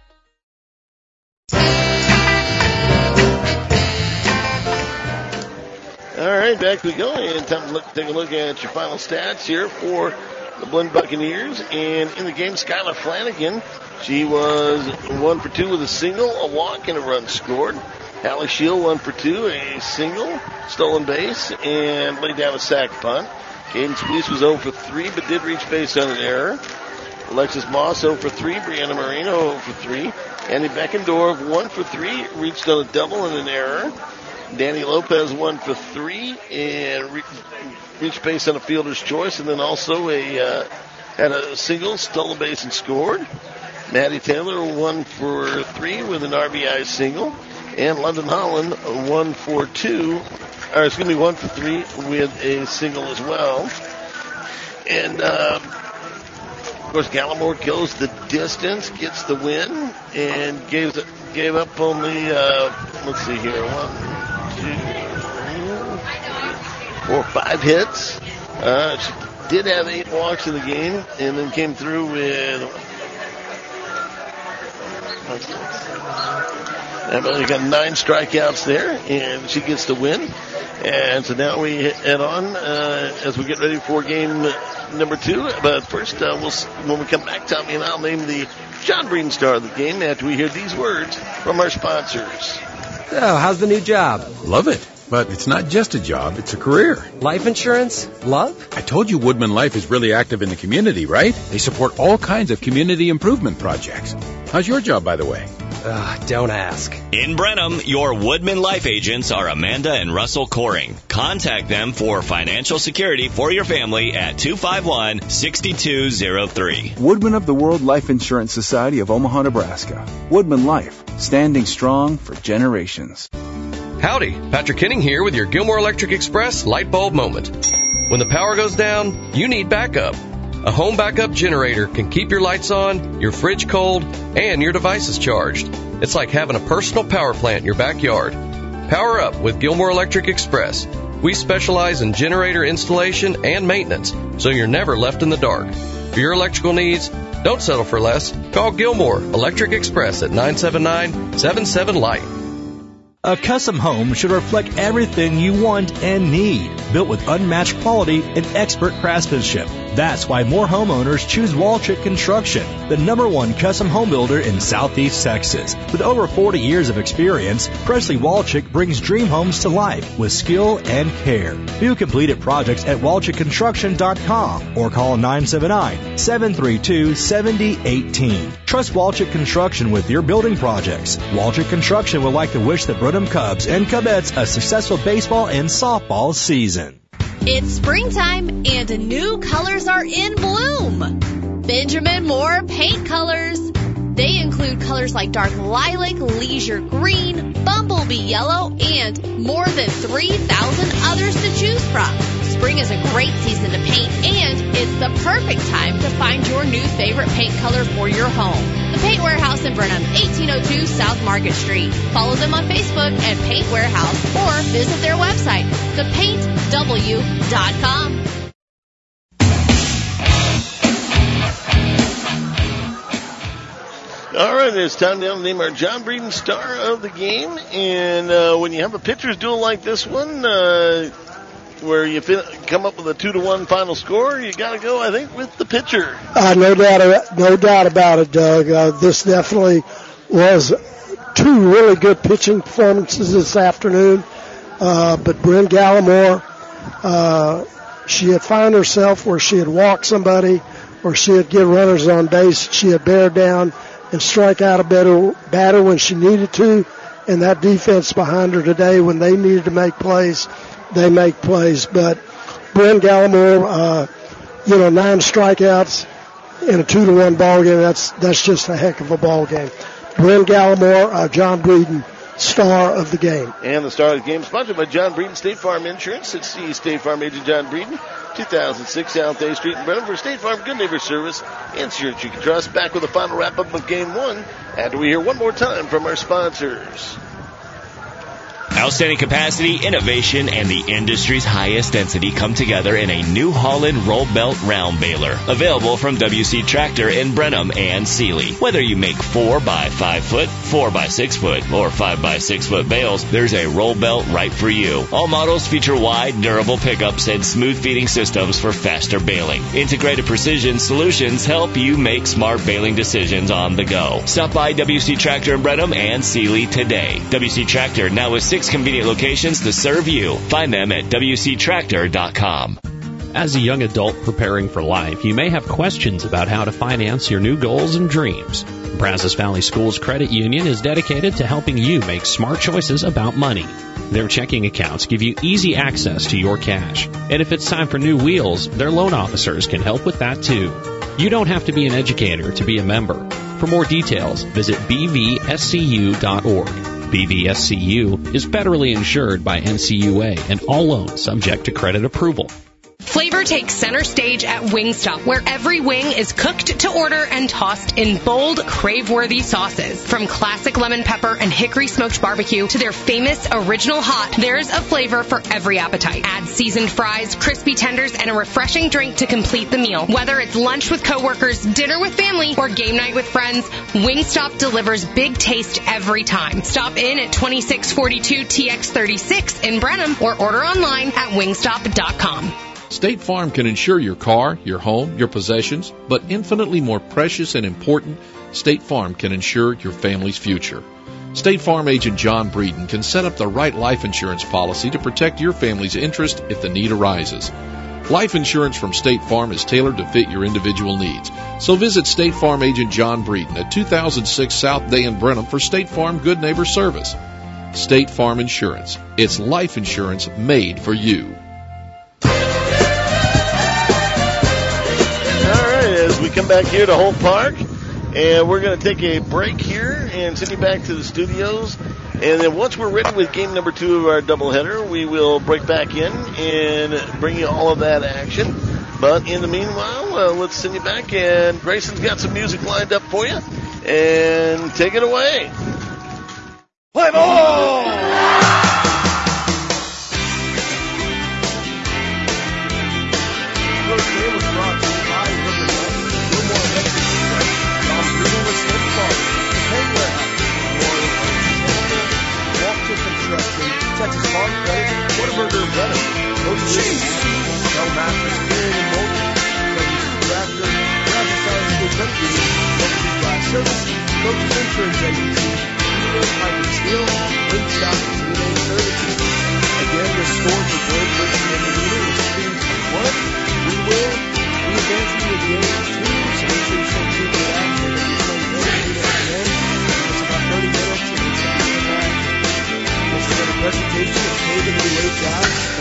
All right, back we go. And time to look, take a look at your final stats here for the Blinn Buccaneers. And in the game, Skylar Flanagan, she was one for two with a single, a walk, and a run scored. Hallie Shield, one for two, a single, stolen base, and laid down a sack punt. Caden Squeeze was zero for three, but did reach base on an error. Alexis Moss zero for three, Brianna Marino zero for three. Annie Beckendorf one for three, reached on a double and an error. Danny Lopez one for three and re- reached base on a fielder's choice, and then also a uh, had a single, stole a base and scored. Maddie Taylor one for three with an R B I single, and London Holland one for two, or excuse me, one for three with a single as well. And uh, of course, Gallimore goes the distance, gets the win, and gave gave up only uh, let's see here, one. Four, five hits. Uh, she did have eight walks in the game, and then came through with. Emily got nine strikeouts there, and she gets the win. And so now we head on uh, as we get ready for game number two. But first, uh, we'll when we come back, Tommy and I'll name the John Breeden star of the game after we hear these words from our sponsors. So, how's the new job? Love it. But it's not just a job, it's a career. Life insurance? Love? I told you Woodman Life is really active in the community, right? They support all kinds of community improvement projects. How's your job, by the way? Ugh, don't ask. In Brenham, your Woodman Life agents are Amanda and Russell Coring. Contact them for financial security for your family at two five one, six two zero three. Woodman of the World Life Insurance Society of Omaha, Nebraska. Woodman Life, standing strong for generations. Howdy, Patrick Henning here with your Gilmore Electric Express light bulb moment. When the power goes down, you need backup. A home backup generator can keep your lights on, your fridge cold, and your devices charged. It's like having a personal power plant in your backyard. Power up with Gilmore Electric Express. We specialize in generator installation and maintenance, so you're never left in the dark. For your electrical needs, don't settle for less. Call Gilmore Electric Express at nine seven nine, seven seven, light. A custom home should reflect everything you want and need, built with unmatched quality and expert craftsmanship. That's why more homeowners choose Walchick Construction, the number one custom home builder in Southeast Texas. With over forty years of experience, Presley Walchick brings dream homes to life with skill and care. View completed projects at walchick construction dot com or call nine seven nine, seven three two, seven zero one eight. Trust Walchick Construction with your building projects. Walchick Construction would like to wish the Brenham Cubs and Cubettes a successful baseball and softball season. It's springtime and new colors are in bloom. Benjamin Moore Paint Colors. They include colors like dark lilac, leisure green, bumblebee yellow, and more than three thousand others to choose from. Spring is a great season to paint, and it's the perfect time to find your new favorite paint color for your home. The Paint Warehouse in Brenham, eighteen oh two South Market Street. Follow them on Facebook at Paint Warehouse or visit their website, the paint w dot com. All right, it's time now to name our John Breeden Star of the Game. And uh, when you have a pitcher's duel like this one, uh, where you fin- come up with a two to one final score, you got to go, I think, with the pitcher. Uh, no doubt, no doubt about it, Doug. Uh, this definitely was two really good pitching performances this afternoon. Uh, but Bryn Gallimore, uh, she had found herself where she had walked somebody, where she had get runners on base. She had bear down and strike out a better batter when she needed to. And that defense behind her today, when they needed to make plays, they make plays. But Bryn Gallimore, uh, you know, nine strikeouts in a two to one ball game. That's that's just a heck of a ball game. Bryn Gallimore, uh, John Breeden, star of the game. And the star of the game, sponsored by John Breeden State Farm Insurance. It's the State Farm agent John Breeden, two thousand six South A Street in Brenham for State Farm Good Neighbor Service. Insurance you can trust. Back with the final wrap-up of Game one after we hear one more time from our sponsors. Outstanding capacity, innovation, and the industry's highest density come together in a New Holland roll belt round baler. Available from W C Tractor in Brenham and Sealy. Whether you make four by five foot, four by six foot, or five by six foot bales, there's a roll belt right for you. All models feature wide, durable pickups and smooth feeding systems for faster baling. Integrated Precision Solutions help you make smart baling decisions on the go. Stop by W C Tractor in Brenham and Sealy today. W C Tractor now with six convenient locations to serve you. Find them at w c tractor dot com. As a young adult preparing for life, you may have questions about how to finance your new goals and dreams. Brazos Valley Schools Credit Union is dedicated to helping you make smart choices about money. Their checking accounts give you easy access to your cash. And if it's time for new wheels, their loan officers can help with that too. You don't have to be an educator to be a member. For more details, visit b v s c u dot org. B V S C U is federally insured by N C U A and all loans subject to credit approval. Flavor takes center stage at Wingstop, where every wing is cooked to order and tossed in bold, crave-worthy sauces. From classic lemon pepper and hickory smoked barbecue to their famous original hot, there's a flavor for every appetite. Add seasoned fries, crispy tenders, and a refreshing drink to complete the meal. Whether it's lunch with coworkers, dinner with family, or game night with friends, Wingstop delivers big taste every time. Stop in at twenty-six forty-two T X thirty-six in Brenham or order online at wingstop dot com. State Farm can insure your car, your home, your possessions, but infinitely more precious and important, State Farm can insure your family's future. State Farm agent John Breeden can set up the right life insurance policy to protect your family's interest if the need arises. Life insurance from State Farm is tailored to fit your individual needs. So visit State Farm agent John Breeden at two thousand six South Day in Brenham for State Farm Good Neighbor Service. State Farm Insurance. It's life insurance made for you. As we come back here to Holt Park, and we're going to take a break here and send you back to the studios. And then once we're ready with game number two of our doubleheader, we will break back in and bring you all of that action. But in the meanwhile, uh, let's send you back, and Grayson's got some music lined up for you. And take it away. Play ball! Walk to expectation of pay the minimum wage guys?